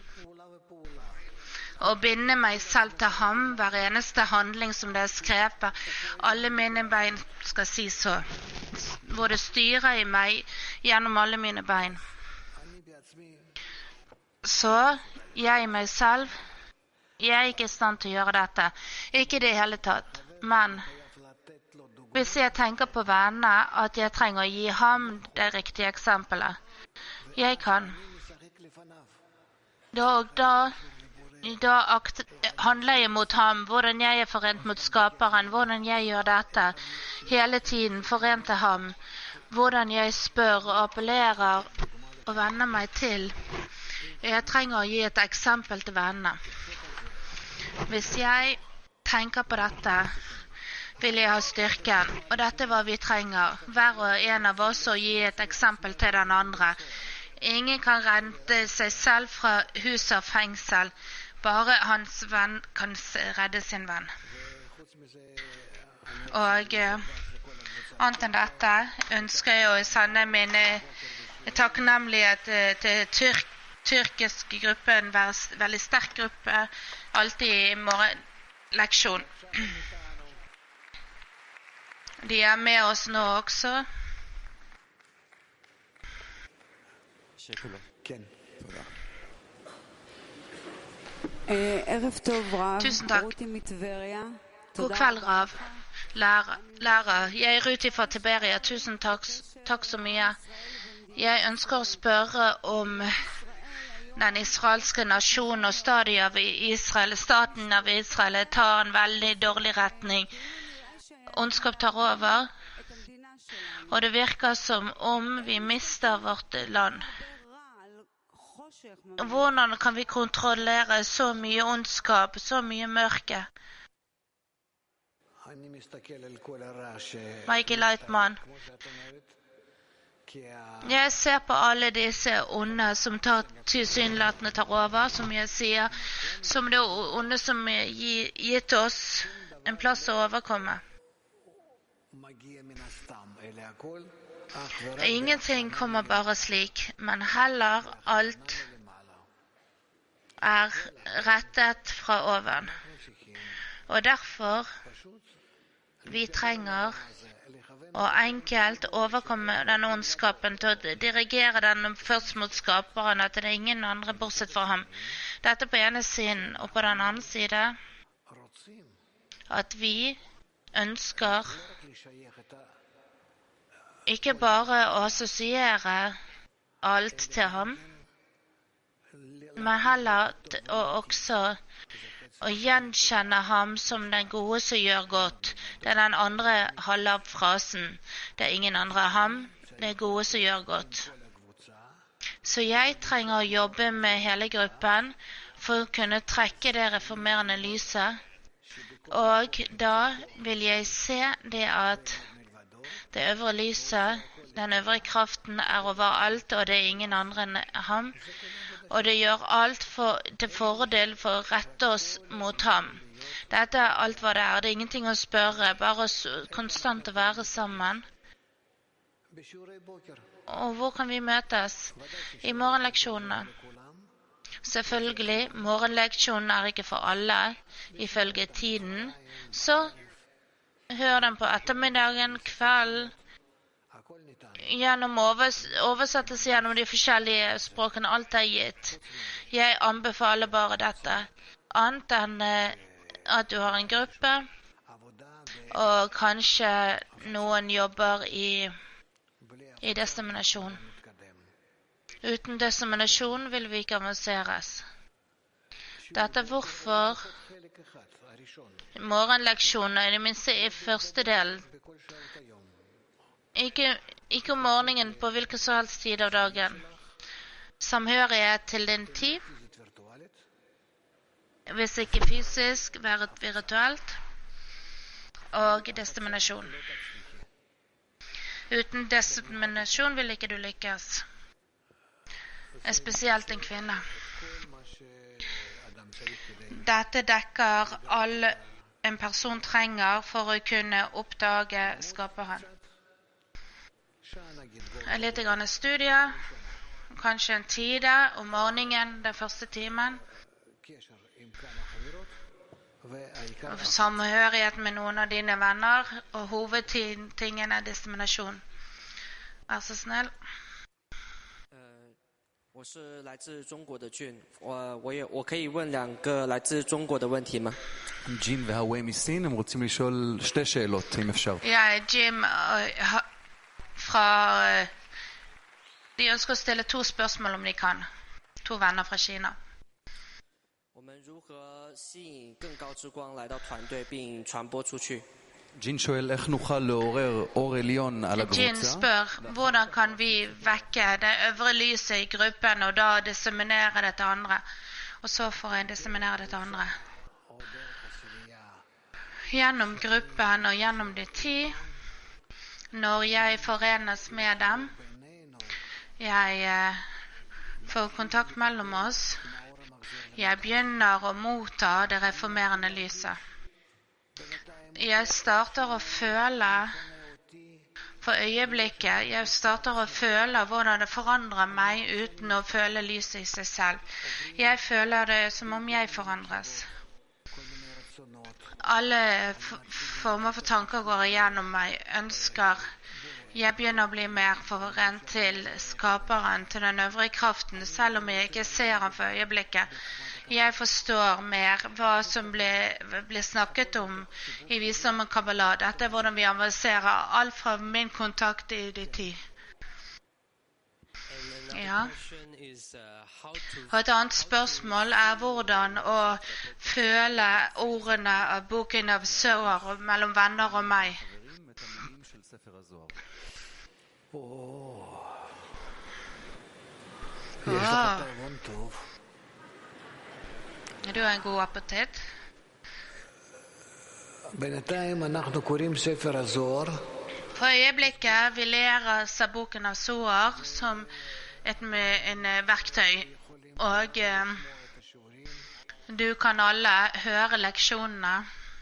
Og binde meg selv til ham, hver eneste handling som det er skrevet. Alle mine bein skal si så. Hvor det styrer i meg gjennom alle mine bein. Så jeg meg selv, jeg er ikke i stand til å gjøre dette. Ikke det hele tatt. Men hvis jeg tenker på vennene at jeg trenger å gi ham det riktige eksempelet, jeg kan. Da, da, da akt, handler jeg mot ham, hvordan jeg er forent mot skaperen, hvordan jeg gjør dette, hele tiden forent til ham, hvordan jeg spør og appellerer og venner meg til. Jeg trenger å gi et eksempel til vennene. Hvis jeg tenker på dette, vil jeg ha styrken, og dette er hva vi trenger. Hver og en av oss å gi et eksempel til den andre. Ingen kan redde seg selv fra hus og fengsel. Bare hans venn kan redde sin venn. Og uh, annet enn dette ønsker jeg å sende min uh, takknemlighet uh, til tyrk, tyrkisk gruppe, en veldig, veldig sterk gruppe, alltid i morgenleksjon. De er med oss nå også. Tusen takk. God kveld, Rav. Lærer. Lærer. Jeg er Ruti fra Tiberia. Tusen takk, takk så mye. Jeg ønsker å spørre om den israelske nasjonen og stadiet av Israel. Staten av Israel tar en veldig dårlig retning. Ondskap tar over, og det virker som om vi mister vårt land. Hvordan kan vi kontrollere så mye ondskap, så mye mørke? Michael Leitman. Jeg ser på alle disse onde som tar tilsynelatende tar over, som jeg sier, som det onde som er gitt oss en plass å overkomme. Ingenting kommer bare slik, men heller alt er rettet fra oven. Og derfor vi trenger å enkelt overkomme den ondskapen til å dirigere den først mot skaperen, at det er ingen andre bortsett fra ham. Dette på ene siden, og på den andre side at vi ønsker ikke bare å assosiere alt til ham, men heller å også å gjenkjenne ham som den gode som gjør godt. Det er den andre halve av frasen. Det er ingen andre av ham, det er gode som gjør godt. Så jeg trenger å jobbe med hele gruppen for å kunne trekke det reformerende lyset. Og da vil jeg se det at det øvre lyset, den øvre kraften er overalt, og det er ingen andre enn ham. Og det gjør alt for, til fordel for å rette oss mot ham. Dette er alt hva det er. Det er ingenting å spørre, bare konstant å være sammen. Og hvor kan vi møtes? I morgenleksjonene. Selvfølgelig, morgenleksjonen er ikke for alle, ifølge tiden. Så hør den på ettermiddagen, kvelden, gjennom overs oversettelse gjennom de forskjellige språkene. Alt er gitt. Jeg anbefaler bare dette. Annet enn at du har en gruppe, og kanskje noen jobber i, i desiminasjon. Uten desiminasjon vil vi ikke avanseres. Dette er hvorfor morgenleksjonen er det minste i første delen. Ikke, ikke om morgenen på hvilken som helst tid av dagen. Samhørighet til din tid. Hvis ikke fysisk, være virtuelt. Og desiminasjon. Uten desiminasjon vil ikke du lykkes. Spesielt en kvinne. Dette dekker all en person trenger for å kunne oppdage skaperen. Litt grann studie, kanskje en tid om morgenen, den første timen. Samhørighet med noen av dine venner, og hovedtingen er desiminasjon. Vær så snill.
我是来自中国的俊，我我也我可以问两个来自中国的问题吗？
ג'ים והווי מסין, הם רוצים לשאול שתי שאלות, אם אפשר.
Ja, Jim fra de ønsker å stille to spørsmål om de kan. To venner fra Kina.
我们如何吸引更高之光来到团队并传播出去？
ג'ין שואל איך נוכל לעורר אור עליון על
Jin
הקבוצה.
spør hvordan kan vi vekke det øvre lyset i gruppen og da disseminere det til andre. Og så får jeg disseminere det til andre. gjennom gruppen og gjennom de ti, når jeg forenes med dem, jeg eh, får kontakt mellom oss, jeg begynner å motta det reformerende lyset. Jeg starter å føle for øyeblikket, jeg starter å føle hvordan det forandrer meg uten å føle lyset i seg selv. Jeg føler det som om jeg forandres. Alle former for tanker går igjennom meg, ønsker. Jeg begynner å bli mer forent til skaperen, til den øvrige kraften, selv om jeg ikke ser ham for øyeblikket. Jeg forstår mer hva som blir, blir snakket om i visdom og Kabbalah. Dette er hvordan vi avanserer alt fra min kontakt i de ti. Ja. Og et annet spørsmål er hvordan å føle ordene av boken av Zohar mellom venner og meg. Wow. Du har en god appetitt. For øyeblikket vi lærer boken av Zohar som et en verktøy, og eh, du kan alle høre leksjonene.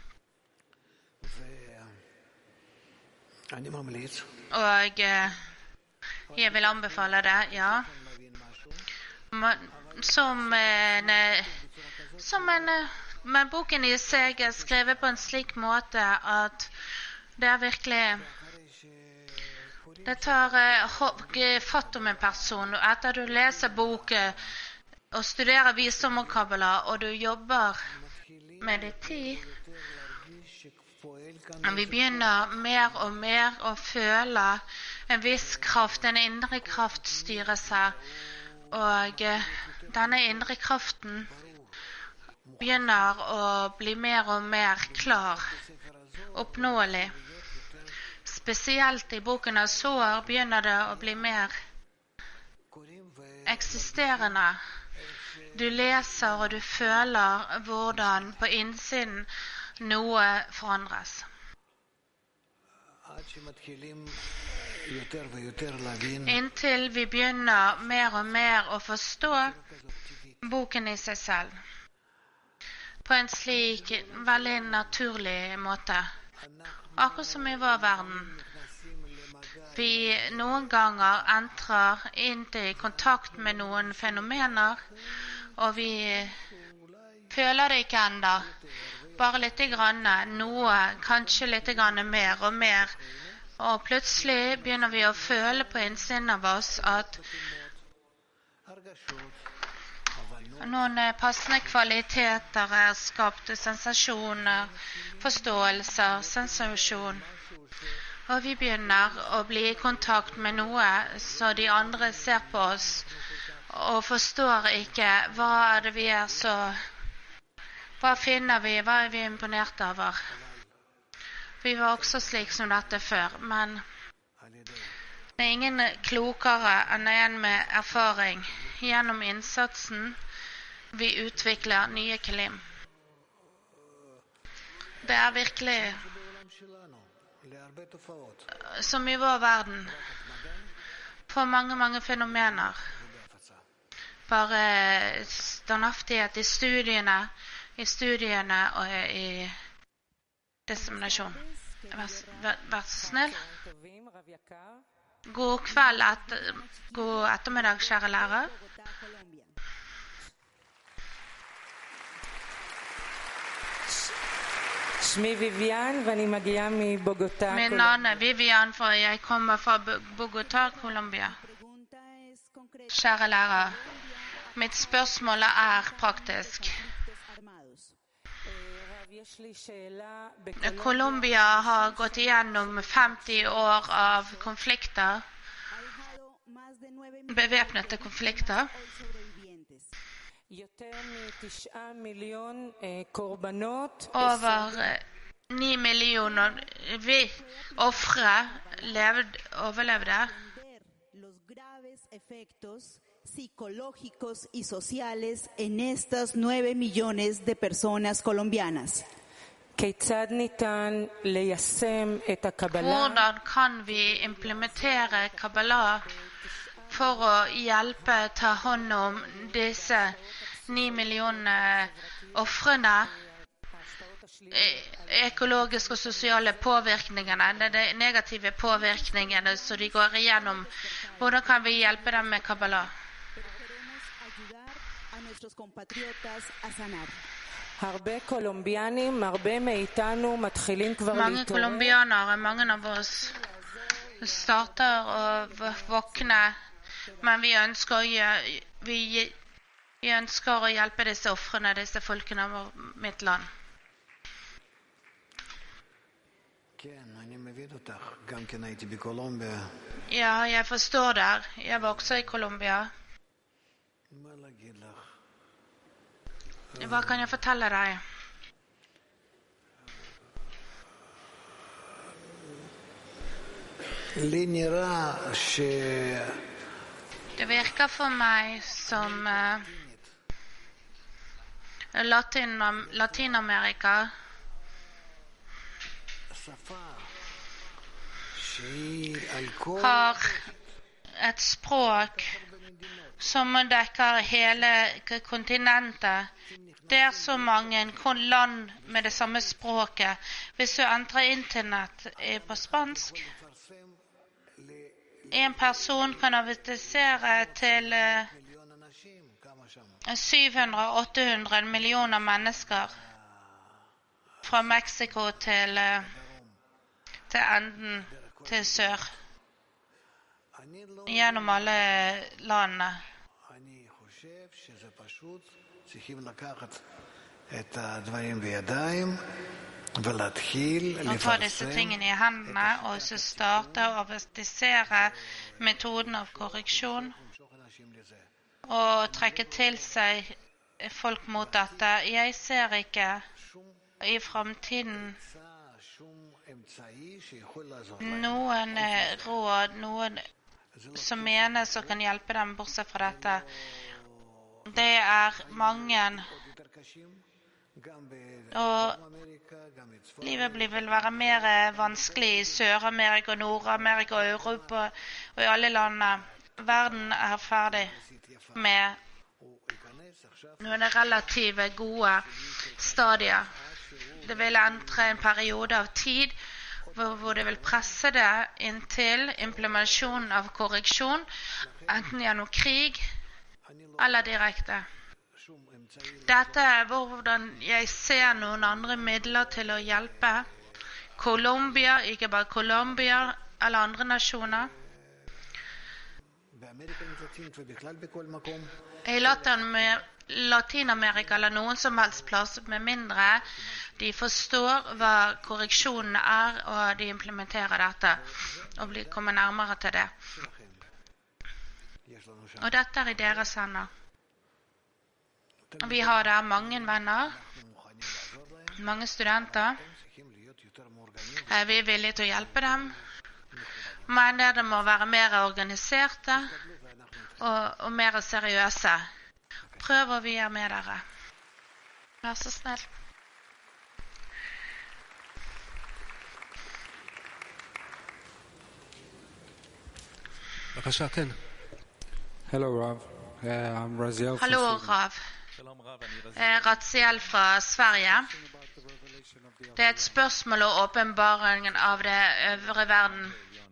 Og eh, jeg vil anbefale det, ja. Som en, som en men boken i seg er skrevet på en slik måte at det er virkelig det tar uh, fatt om en person, og etter du leser boken og studerer visdom og Kabbalah, og du jobber med det tid, vi begynner mer og mer å føle en viss kraft, en indre kraft styrer seg, og uh, denne indre kraften begynner å bli mer og mer klar, oppnåelig. Spesielt i boken av Zohar begynner det å bli mer eksisterende. Du leser og du føler hvordan på innsiden noe forandres. Inntil vi begynner mer og mer å forstå boken i seg selv. På en slik veldig naturlig måte. Akkurat som i vår verden. Vi noen ganger entrer inn i kontakt med noen fenomener, og vi føler det ikke enda. Bare litt grann, noe, kanskje litt grann mer og mer. Og plutselig begynner vi å føle på innsiden av oss at noen passende kvaliteter er skapt, sensasjoner, forståelser, sensasjon. Og vi begynner å bli i kontakt med noe så de andre ser på oss og forstår ikke hva er det vi er så, hva finner vi, hva er vi imponert over. Vi var også slik som dette før, men det er ingen klokere enn en med erfaring. Gjennom innsatsen vi utvikler nye kelim. Det er virkelig som i vår verden for mange, mange fenomener. Bare standhaftighet i studiene, i studiene og i disseminasjon. Vær, vær, vær så snill. God kveld, etter, god ettermiddag, kjære lærer. Min navn er Vivian, for jeg kommer fra Bogotá, Colombia. Kjære lærer, mitt spørsmål er praktisk. Colombia har gått igjennom femti år av konflikter, bevæpnede konflikter. Over ni millioner ofre overlevde.
Psicológicos y sociales en estas nueve millones de personas colombianas.
Hvordan kan vi implementere Kabbalah for å hjelpe ta hånd om disse ni millioner ofrene, ekologiske og sosiale påvirkningene, de negative påvirkningene som de går igjennom? Hvordan kan vi hjelpe dem med Kabbalah? Mange colombianere, mange av oss starter å våkne, men vi ønsker å, gjøre, vi, vi ønsker å hjelpe disse ofrene, disse folkene av mitt land. Ja, jeg forstår det. Jeg var også i Colombia. Hva kan jeg fortelle deg? Det virker for meg som uh, Latin, Latinamerika har et språk som dekker hele kontinentet. Det er så mange land med det samme språket. Hvis du entrer internett på spansk, en person kan advertisere til syv hundre til åtte hundre millioner mennesker fra Mexico til, til enden til sør, gjennom alle landene. Og ta disse tingene i hendene og så starte å advertisere metoden av korreksjon og trekke til seg folk mot dette. Jeg ser ikke i fremtiden noen råd, noen som menes og kan hjelpe dem bortsett fra dette. Det er mange, og livet blir vel være mer vanskelig i Sør-Amerika, Nord-Amerika og Europa og i alle landene. Verden er ferdig med noen relative gode stadier. Det vil entre en periode av tid hvor, hvor det vil presse det inntil implementasjonen av korreksjon, enten gjennom krig eller direkte. Dette er hvordan jeg ser noen andre midler til å hjelpe Colombia, ikke bare Colombia eller andre nasjoner. I Latinamerika eller noen som helst plass, med mindre de forstår hva korreksjonen er, og de implementerer dette og blir, kommer nærmere til det. Og dette er i deres hender. Vi har der mange venner, mange studenter. Vi er villige til å hjelpe dem, men det må være mer organiserte og, og mer seriøse. Prøv å vi er med dere. Vær så snill.
בבקשה, כן.
Hello, Rav. Uh, I'm Raziel.
Hallo, Rav. Raziel fra Sverige. Det er et spørsmål om åpenbaringen av det øvre verden.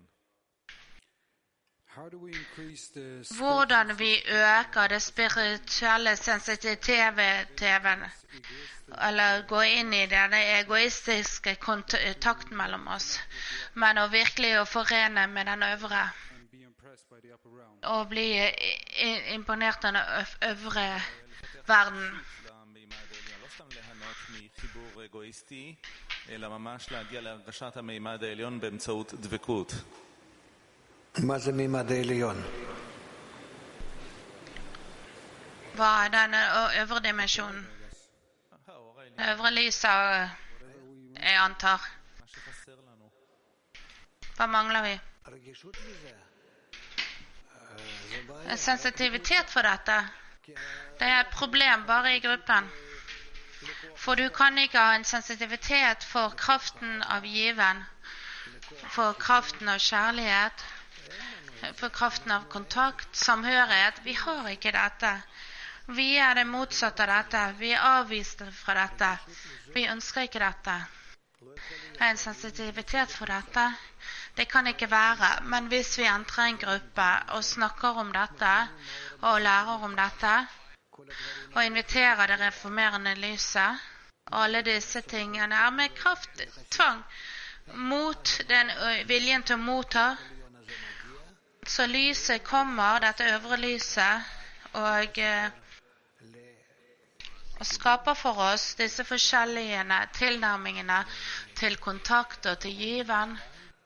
Hvordan vi øker det spirituelle sensitiviteten, eller gå inn i denne egoistiske kontakten mellom oss, men å virkelig å forene med den øvre, og bli imponert av den øvre verden.
מה זה מימד העליון?
Hva er den øvre dimensjonen? Det øvre lyset, jeg antar. Hva mangler vi? Sensitivitet for dette. Det er et problem bare i gruppen. For du kan ikke ha en sensitivitet for kraften av given, for kraften av kjærlighet, for kraften av kontakt, samhørighet. Vi har ikke dette. Vi er det motsatte av dette. Vi er avviste fra dette. Vi ønsker ikke dette. En sensitivitet for dette, det kan ikke være. Men hvis vi entrer en gruppe og snakker om dette, og lærer om dette, og inviterer det reformerende lyset, og alle disse tingene er med kraft, tvang, mot den viljen til å motta, så lyset kommer, dette øvre lyset, og, og skaper for oss disse forskjellige tilnærmingene til kontakt og til given,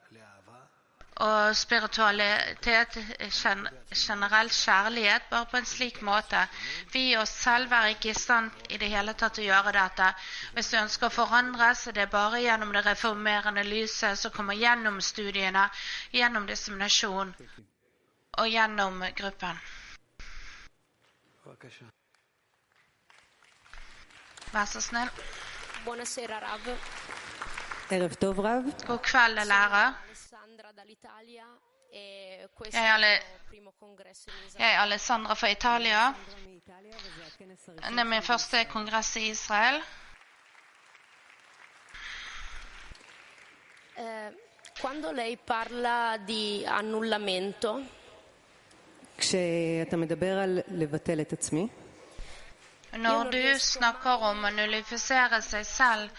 og spiritualitet, generell kjærlighet, bare på en slik måte. Vi oss selv er ikke i stand i det hele tatt å gjøre dette. Hvis du ønsker å forandre, så det er bare gjennom det reformerende lyset som kommer gjennom studiene, gjennom disseminasjon og gjennom gruppen. Vær så snill.
Buonasera, Rav.
ערב טוב רב.
God kveld, lærer. Jeg er, alle, jeg er Alessandra fra Italia. Det er min første kongress i Israel.
Eh, quando lei parla di annullamento,
כשאתה מדבר על לבטל את עצמי,
når du snakker om å nullifisere seg selv,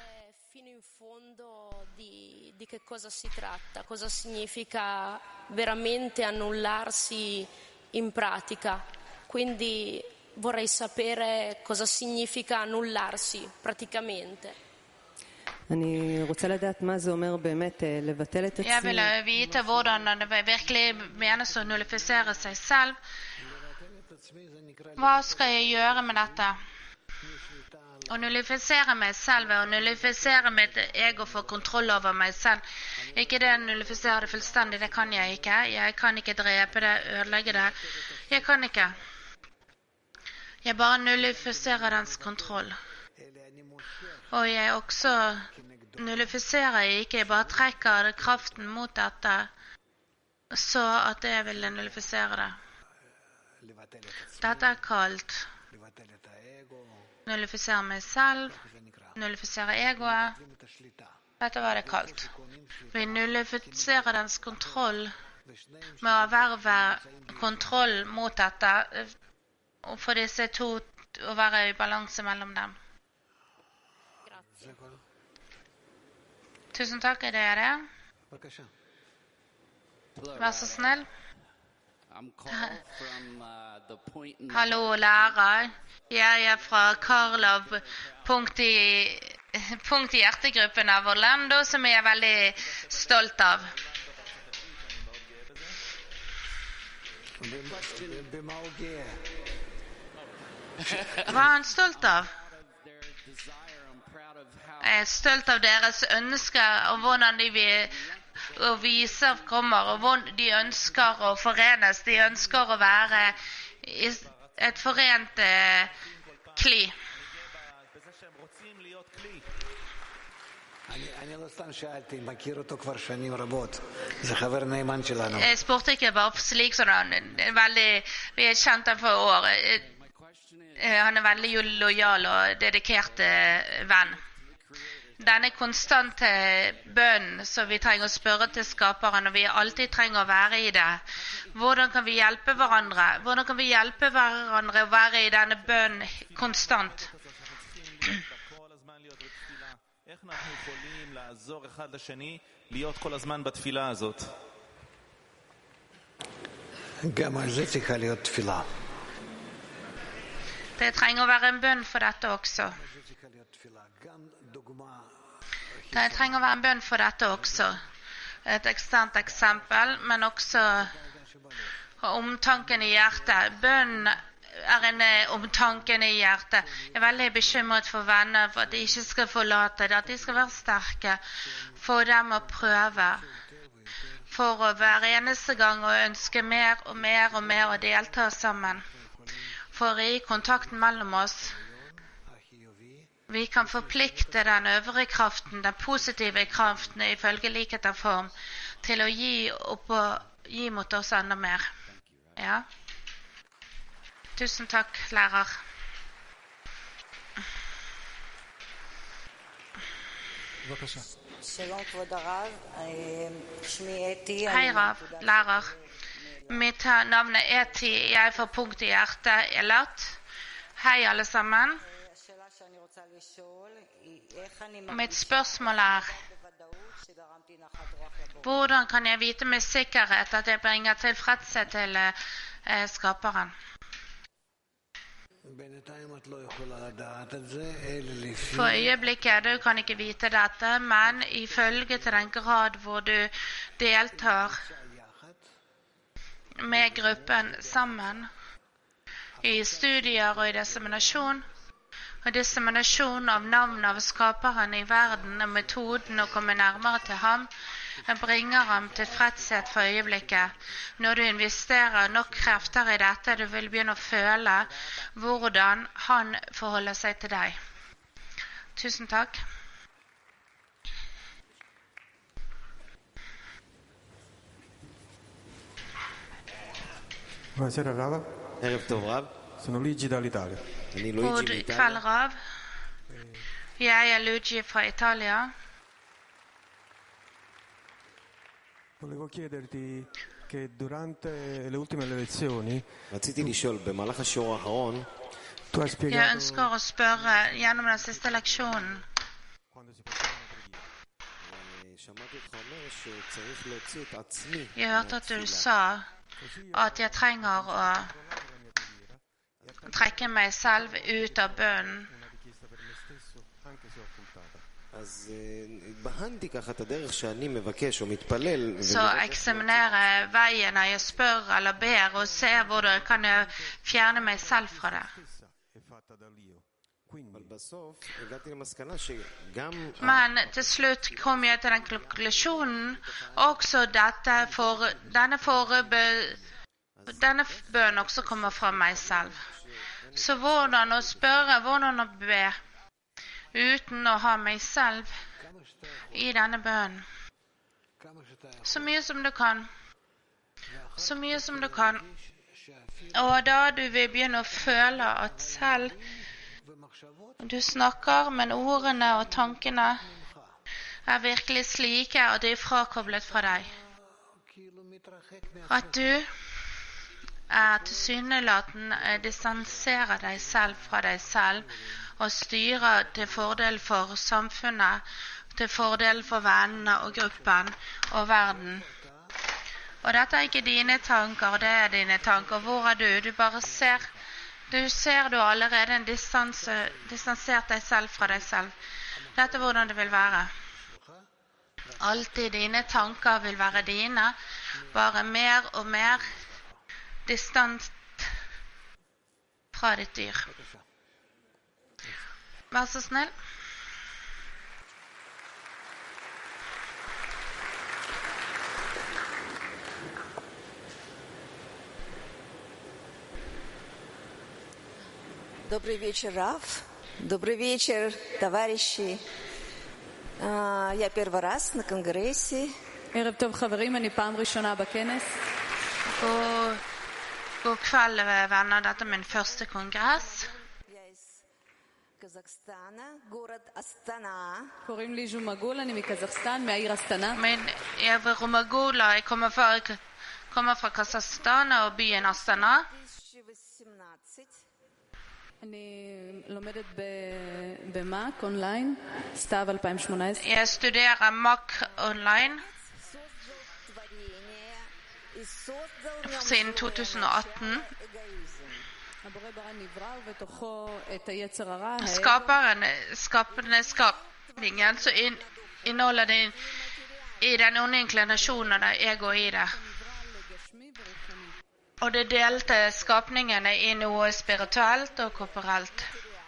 di che cosa si tratta, cosa significa veramente annullarsi in pratica. Quindi vorrei sapere cosa significa annullarsi praticamente.
אני רוצה לדעת מה זה אומר באמת לבטל את עצמי.
Jeg vil vite hvordan det virkelig menes å nullifisere seg selv. Hva skal jeg gjøre med dette? Å nullifisere meg selv ved å nullifisere mitt ego for kontroll over meg selv. Ikke det å nullifisere det fullstendig, det kan jeg ikke. Jeg kan ikke drepe det, ødelegge det. Jeg kan ikke. Jeg bare nullifiserer dens kontroll. Og jeg også nullifiserer ikke, jeg bare trekker kraften mot dette, så at jeg vil nullifisere det. Dette er kalt nullifisere meg selv, nullifisere egoet. Dette var det kalt. Vi nullifiserer dens kontroll med å erverve kontroll mot dette, og for disse to å være i balanse mellom dem. Tusen takk, er det det? Vær så snill. Hallo, lærer. Jeg er fra Karlov, punkt i, punkt i hjertegruppen av Orlando, som jeg er veldig stolt av. Hva er han stolt av? Jeg er stolt av deres ønsker, og hvordan de vil og viser kommer, og hvor de ønsker å forenes. De ønsker å være et forent eh, kli. Jeg spurte ikke bare slik sånn, veldig, vi er kjent for år. Han er veldig lojal og dedikert venn. Denne konstante bønnen som vi trenger å spørre til skaperen, og vi alltid trenger å være i det. Hvordan kan vi hjelpe hverandre? Hvordan kan vi hjelpe hverandre å være i denne bønnen konstant?
איך אנחנו יכולים לעזור אחד לשני להיות כל הזמן בתפילה הזאת?
גם על זה צריכה להיות תפילה.
Det trenger å være en bønn for dette også. Det trenger å være en bønn for dette også. Et eksternt eksempel, men også omtanken i hjertet. Bønn er en omtanken i hjertet. Jeg er veldig bekymret for venner, for at de ikke skal forlate det, at de skal være sterke, for dem å prøve. For å hver eneste gang å ønske mer og mer og mer og delta sammen. For i kontakten mellom oss Vi kan forplikte den øvrige kraften, den positive kraften ifølge likhet av form, til å gi, opp og, gi mot oss enda mer. Ja. Tusen takk, lærer. Hei, Rav, lærer. Mitt navn er Eti, jeg får punkt i hjertet Elat. Hei, alle sammen. Mitt spørsmål er, hvordan kan jeg vite med sikkerhet at jeg bringer tilfredshet til eh, skaperen? For øyeblikket du kan ikke vite dette, men ifølge til den grad hvor du deltar med gruppen sammen i studier og i disseminasjon, og disseminasjon av navn av skaperen i verden og metoden å komme nærmere til ham, bringer ham til fredshet for øyeblikket. Når du investerer nok krefter i dette, du vil begynne å føle hvordan han forholder seg til deg. Tusen takk.
Buonasera Rav. Erev Tov Rav. Sono Luigi dall'Italia.
God kveld, Rav. Jeg er Luigi fra Italia.
Volevo chiederti che durante le ultime lezioni
רציתי לשאול במהלך השיעור האחרון
tu hai spiegato
Jeg ønsker å spørre gjennom den siste leksjonen.
שמעתי אותך אומר שצריך להוציא את עצמי.
Jeg hørte at du sa at jeg trenger å trekke meg selv ut av bønnen.
אז בהנתי ככה את הדרך שאני מבקש או מתפלל.
Så eksaminere veien når jeg spør eller ber og ser hvordan kan jeg fjerne meg selv fra det. Men til slutt kom jeg til den konklusjonen også dette for, denne, forbe, denne bønnen også kommer fra meg selv. Så hvordan å spørre, hvordan å be uten å ha meg selv i denne bønnen. Så mye som du kan. Så mye som du kan. Og da du vil begynne å føle at selv du snakker, men ordene og tankene er virkelig slike at de er frakoblet fra deg. At du er tilsynelatende distanserer deg selv fra deg selv og styrer til fordel for samfunnet, til fordel for vennene og gruppen og verden. Og dette er ikke dine tanker, det er dine tanker. Hvor er du? Du bare ser, du ser du allerede en distanse, distansert deg selv fra deg selv. Dette er hvordan det vil være. Alltid dine tanker vil være dine, bare mer og mer distant fra ditt dyr. Vær så snill.
Добрый вечер, Рав. Добрый вечер, товарищи. Я первый раз на конгрессе.
ערב טוב חברים, אני פעם ראשונה בכנס.
God, god kveld, venner. Dette er min første kongress.
קוראים לי ז'ומגול, אני מקזחסטן, מהעיר אסטנה.
Jeg er Rumagula, jeg kommer fra, kommer fra Kazakhstan og byen Astana.
אני לומדת במאק אונליין, סתיו אלפיים שמונה עשרה.
Jeg studerer Mac online siden to tusen og atten. Skaperen, skapende skapningen, så inneholder det i den onde inklinasjonen av ego i det. Og det delte skapningene i noe spirituelt og korporelt.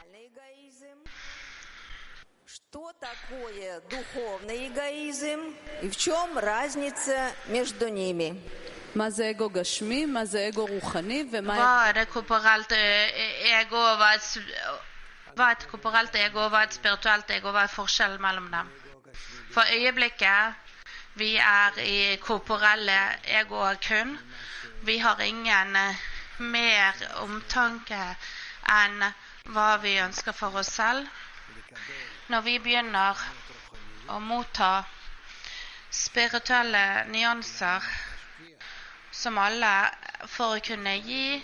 Что такое духовный эгоизм и в чем разница между ними?
מה זה אגו גשמי, מה זה אגו רוחני ומה...
Hva er det korporelt ego, og hva er Hva er et korporelt ego, hva er et spirituelt ego, hva er forskjellen mellom dem? For øyeblikket, vi er i korporelle egoer kun. Vi har ingen mer omtanke enn hva vi ønsker for oss selv. Når vi begynner å motta spirituelle nyanser som alle for å kunne gi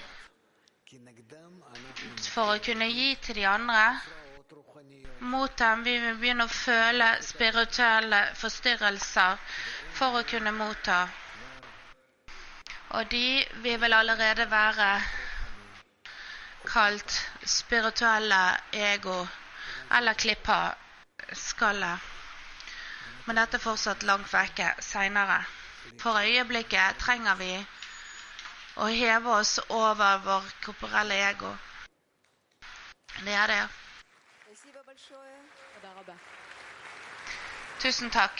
for å kunne gi til de andre mot dem, vi vil begynne å føle spirituelle forstyrrelser for å kunne motta, og de vi vil allerede være kalt spirituelle ego eller klippa skalle. Men dette er fortsatt langt vekke senere. For øyeblikket trenger vi å heve oss over vår korporelle ego. Det er det. Tusen takk.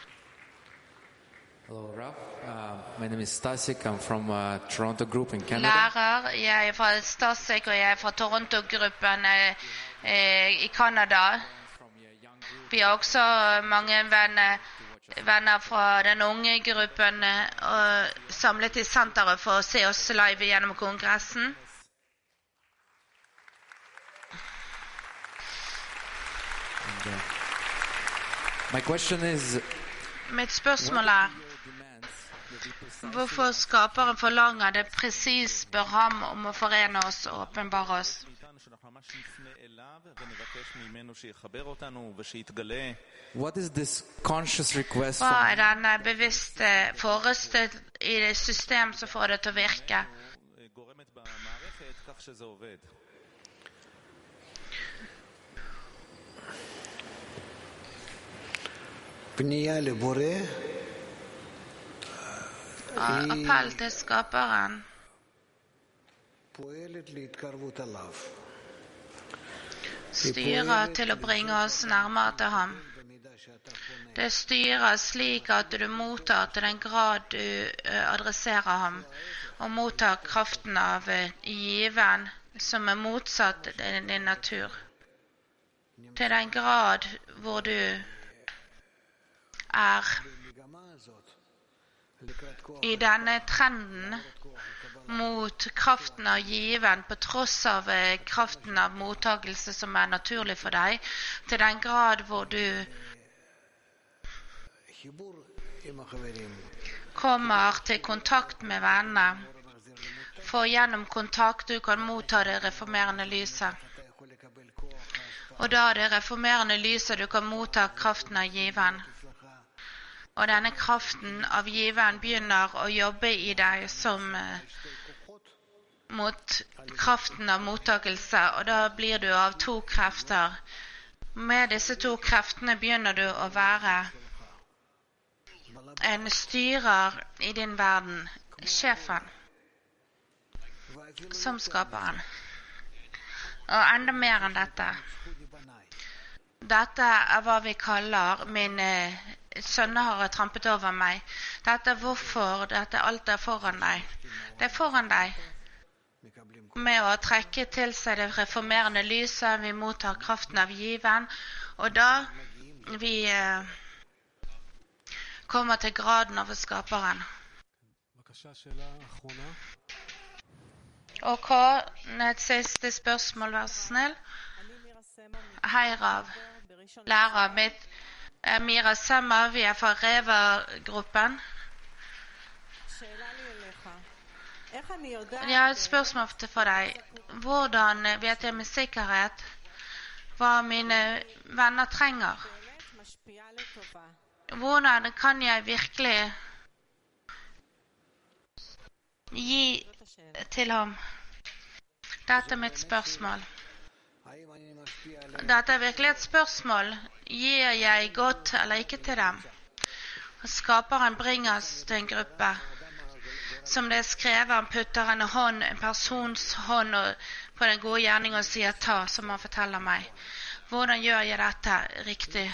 Hello, Rav. Uh, my name is Stasik. I'm from uh, Toronto Group in Canada.
Lærer, jeg er fra Stasik, og jeg er fra Toronto-gruppen eh, i Canada. Vi har også mange venner, venner fra den unge gruppen og samlet i senteret for å se oss live gjennom kongressen.
And, uh, my question is,
Mitt spørsmål er, hvorfor skaperen forlanger det presis bør ham om å forene oss og åpenbare oss?
what is this conscious request
Hva
from
er denne bevisste forestilt i det system som får det til å virke?
פנייה לבורא,
Appell til skaperen
פועלת להתקרבות עליו.
styrer til å bringe oss nærmere til ham. Det styrer slik at du mottar til den grad du adresserer ham, og mottar kraften av given som er motsatt din natur. Til den grad hvor du er i denne trenden mot kraften av given, på tross av kraften av mottagelse som er naturlig for deg, til den grad hvor du kommer til kontakt med vennene, for gjennom kontakt du kan motta det reformerende lyset. Og da er det reformerende lyset du kan motta kraften av given. Og denne kraften av given begynner å jobbe i deg som eh, mot kraften av mottagelse, og da blir du av to krefter. Med disse to kreftene begynner du å være en styrer i din verden, sjefen, som skaperen. Og enda mer enn dette. Dette er hva vi kaller min eh, sønner har trampet over meg. Dette er hvorfor dette alt er foran deg. Det er foran deg. Med å trekke til seg det reformerende lyset, vi mottar kraften av given, og da vi eh, kommer til graden av skaperen. Og hva? Et siste spørsmål, vær så snill. Hei, Rav. Lærer mitt er Mira Semmer, vi er fra Reva-gruppen. Jeg har et spørsmål for deg. Hvordan vet jeg med sikkerhet hva mine venner trenger? Hvordan kan jeg virkelig gi til ham? Dette er mitt spørsmål. Dette er virkelig et spørsmål. Gir jeg godt eller ikke til dem? Skaperen bringer oss til en gruppe. Som det er skrevet, han putter en hånd, en persons hånd på den gode gjerning og sier ta, som han forteller meg. Hvordan gjør jeg dette riktig?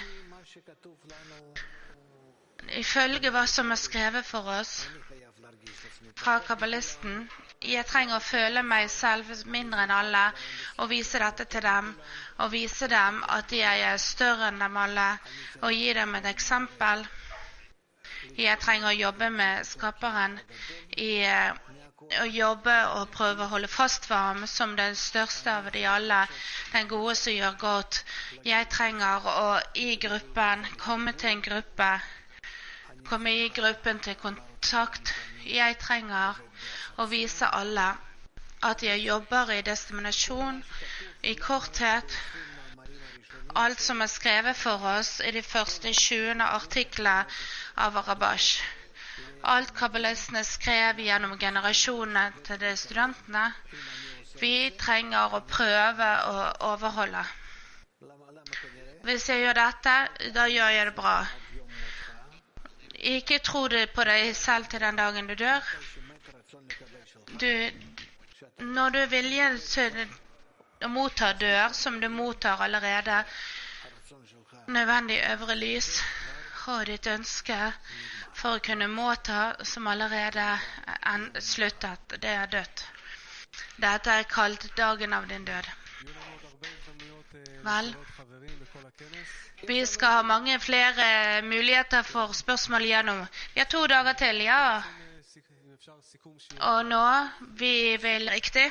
Ifølge hva som er skrevet for oss fra kabbalisten, Jeg trenger å føle meg selv mindre enn alle og vise dette til dem, og vise dem at jeg er større enn dem alle, og gi dem et eksempel. Jeg trenger å jobbe med skaperen i å jobbe og prøve å holde fast for ham som den største av de alle, den gode som gjør godt. Jeg trenger å i gruppen komme til en gruppe, komme i gruppen til kontakt. Jeg trenger å vise alle at jeg jobber i destiminasjon, i korthet. Alt som er skrevet for oss i de første tjuende artikler av Rabash. Alt kabbalistene skrev gjennom generasjonene til de studentene, vi trenger å prøve å overholde. Hvis jeg gjør dette, da gjør jeg det bra. Ikke tro det på deg selv til den dagen du dør. Du, når du er villig til å motta dør, som du mottar allerede, nødvendig øvre lys, og ditt ønske for å kunne motta som allerede er sluttet, det er dødt. Dette er kalt dagen av din død. Vel, vi skal ha mange flere muligheter for spørsmål igjennom. Vi har to dager til, ja. Og nå, vi vil riktig.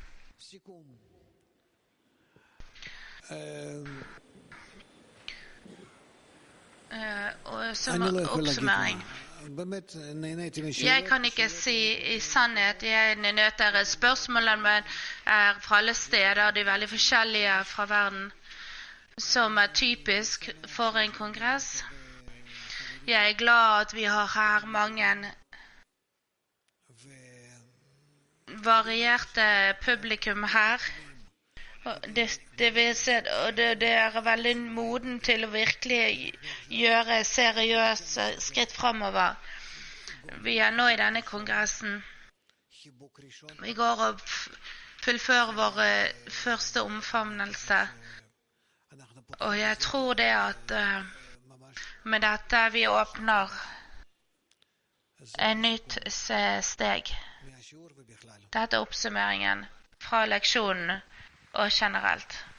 Uh, og som oppsummering. Jeg kan ikke si i sannhet jeg nøter spørsmålene er fra alle steder, de er veldig forskjellige fra verden, som er typisk for en kongress. Jeg er glad at vi har her mange varierte publikum her. Det, det, og det, det er veldig moden til å virkelig gjøre seriøse skritt fremover. Vi er nå i denne kongressen. Vi går og fullfører vår første omfavnelse. Og jeg tror det at uh, med dette vi åpner en nytt steg. Dette er oppsummeringen fra leksjonen og generelt.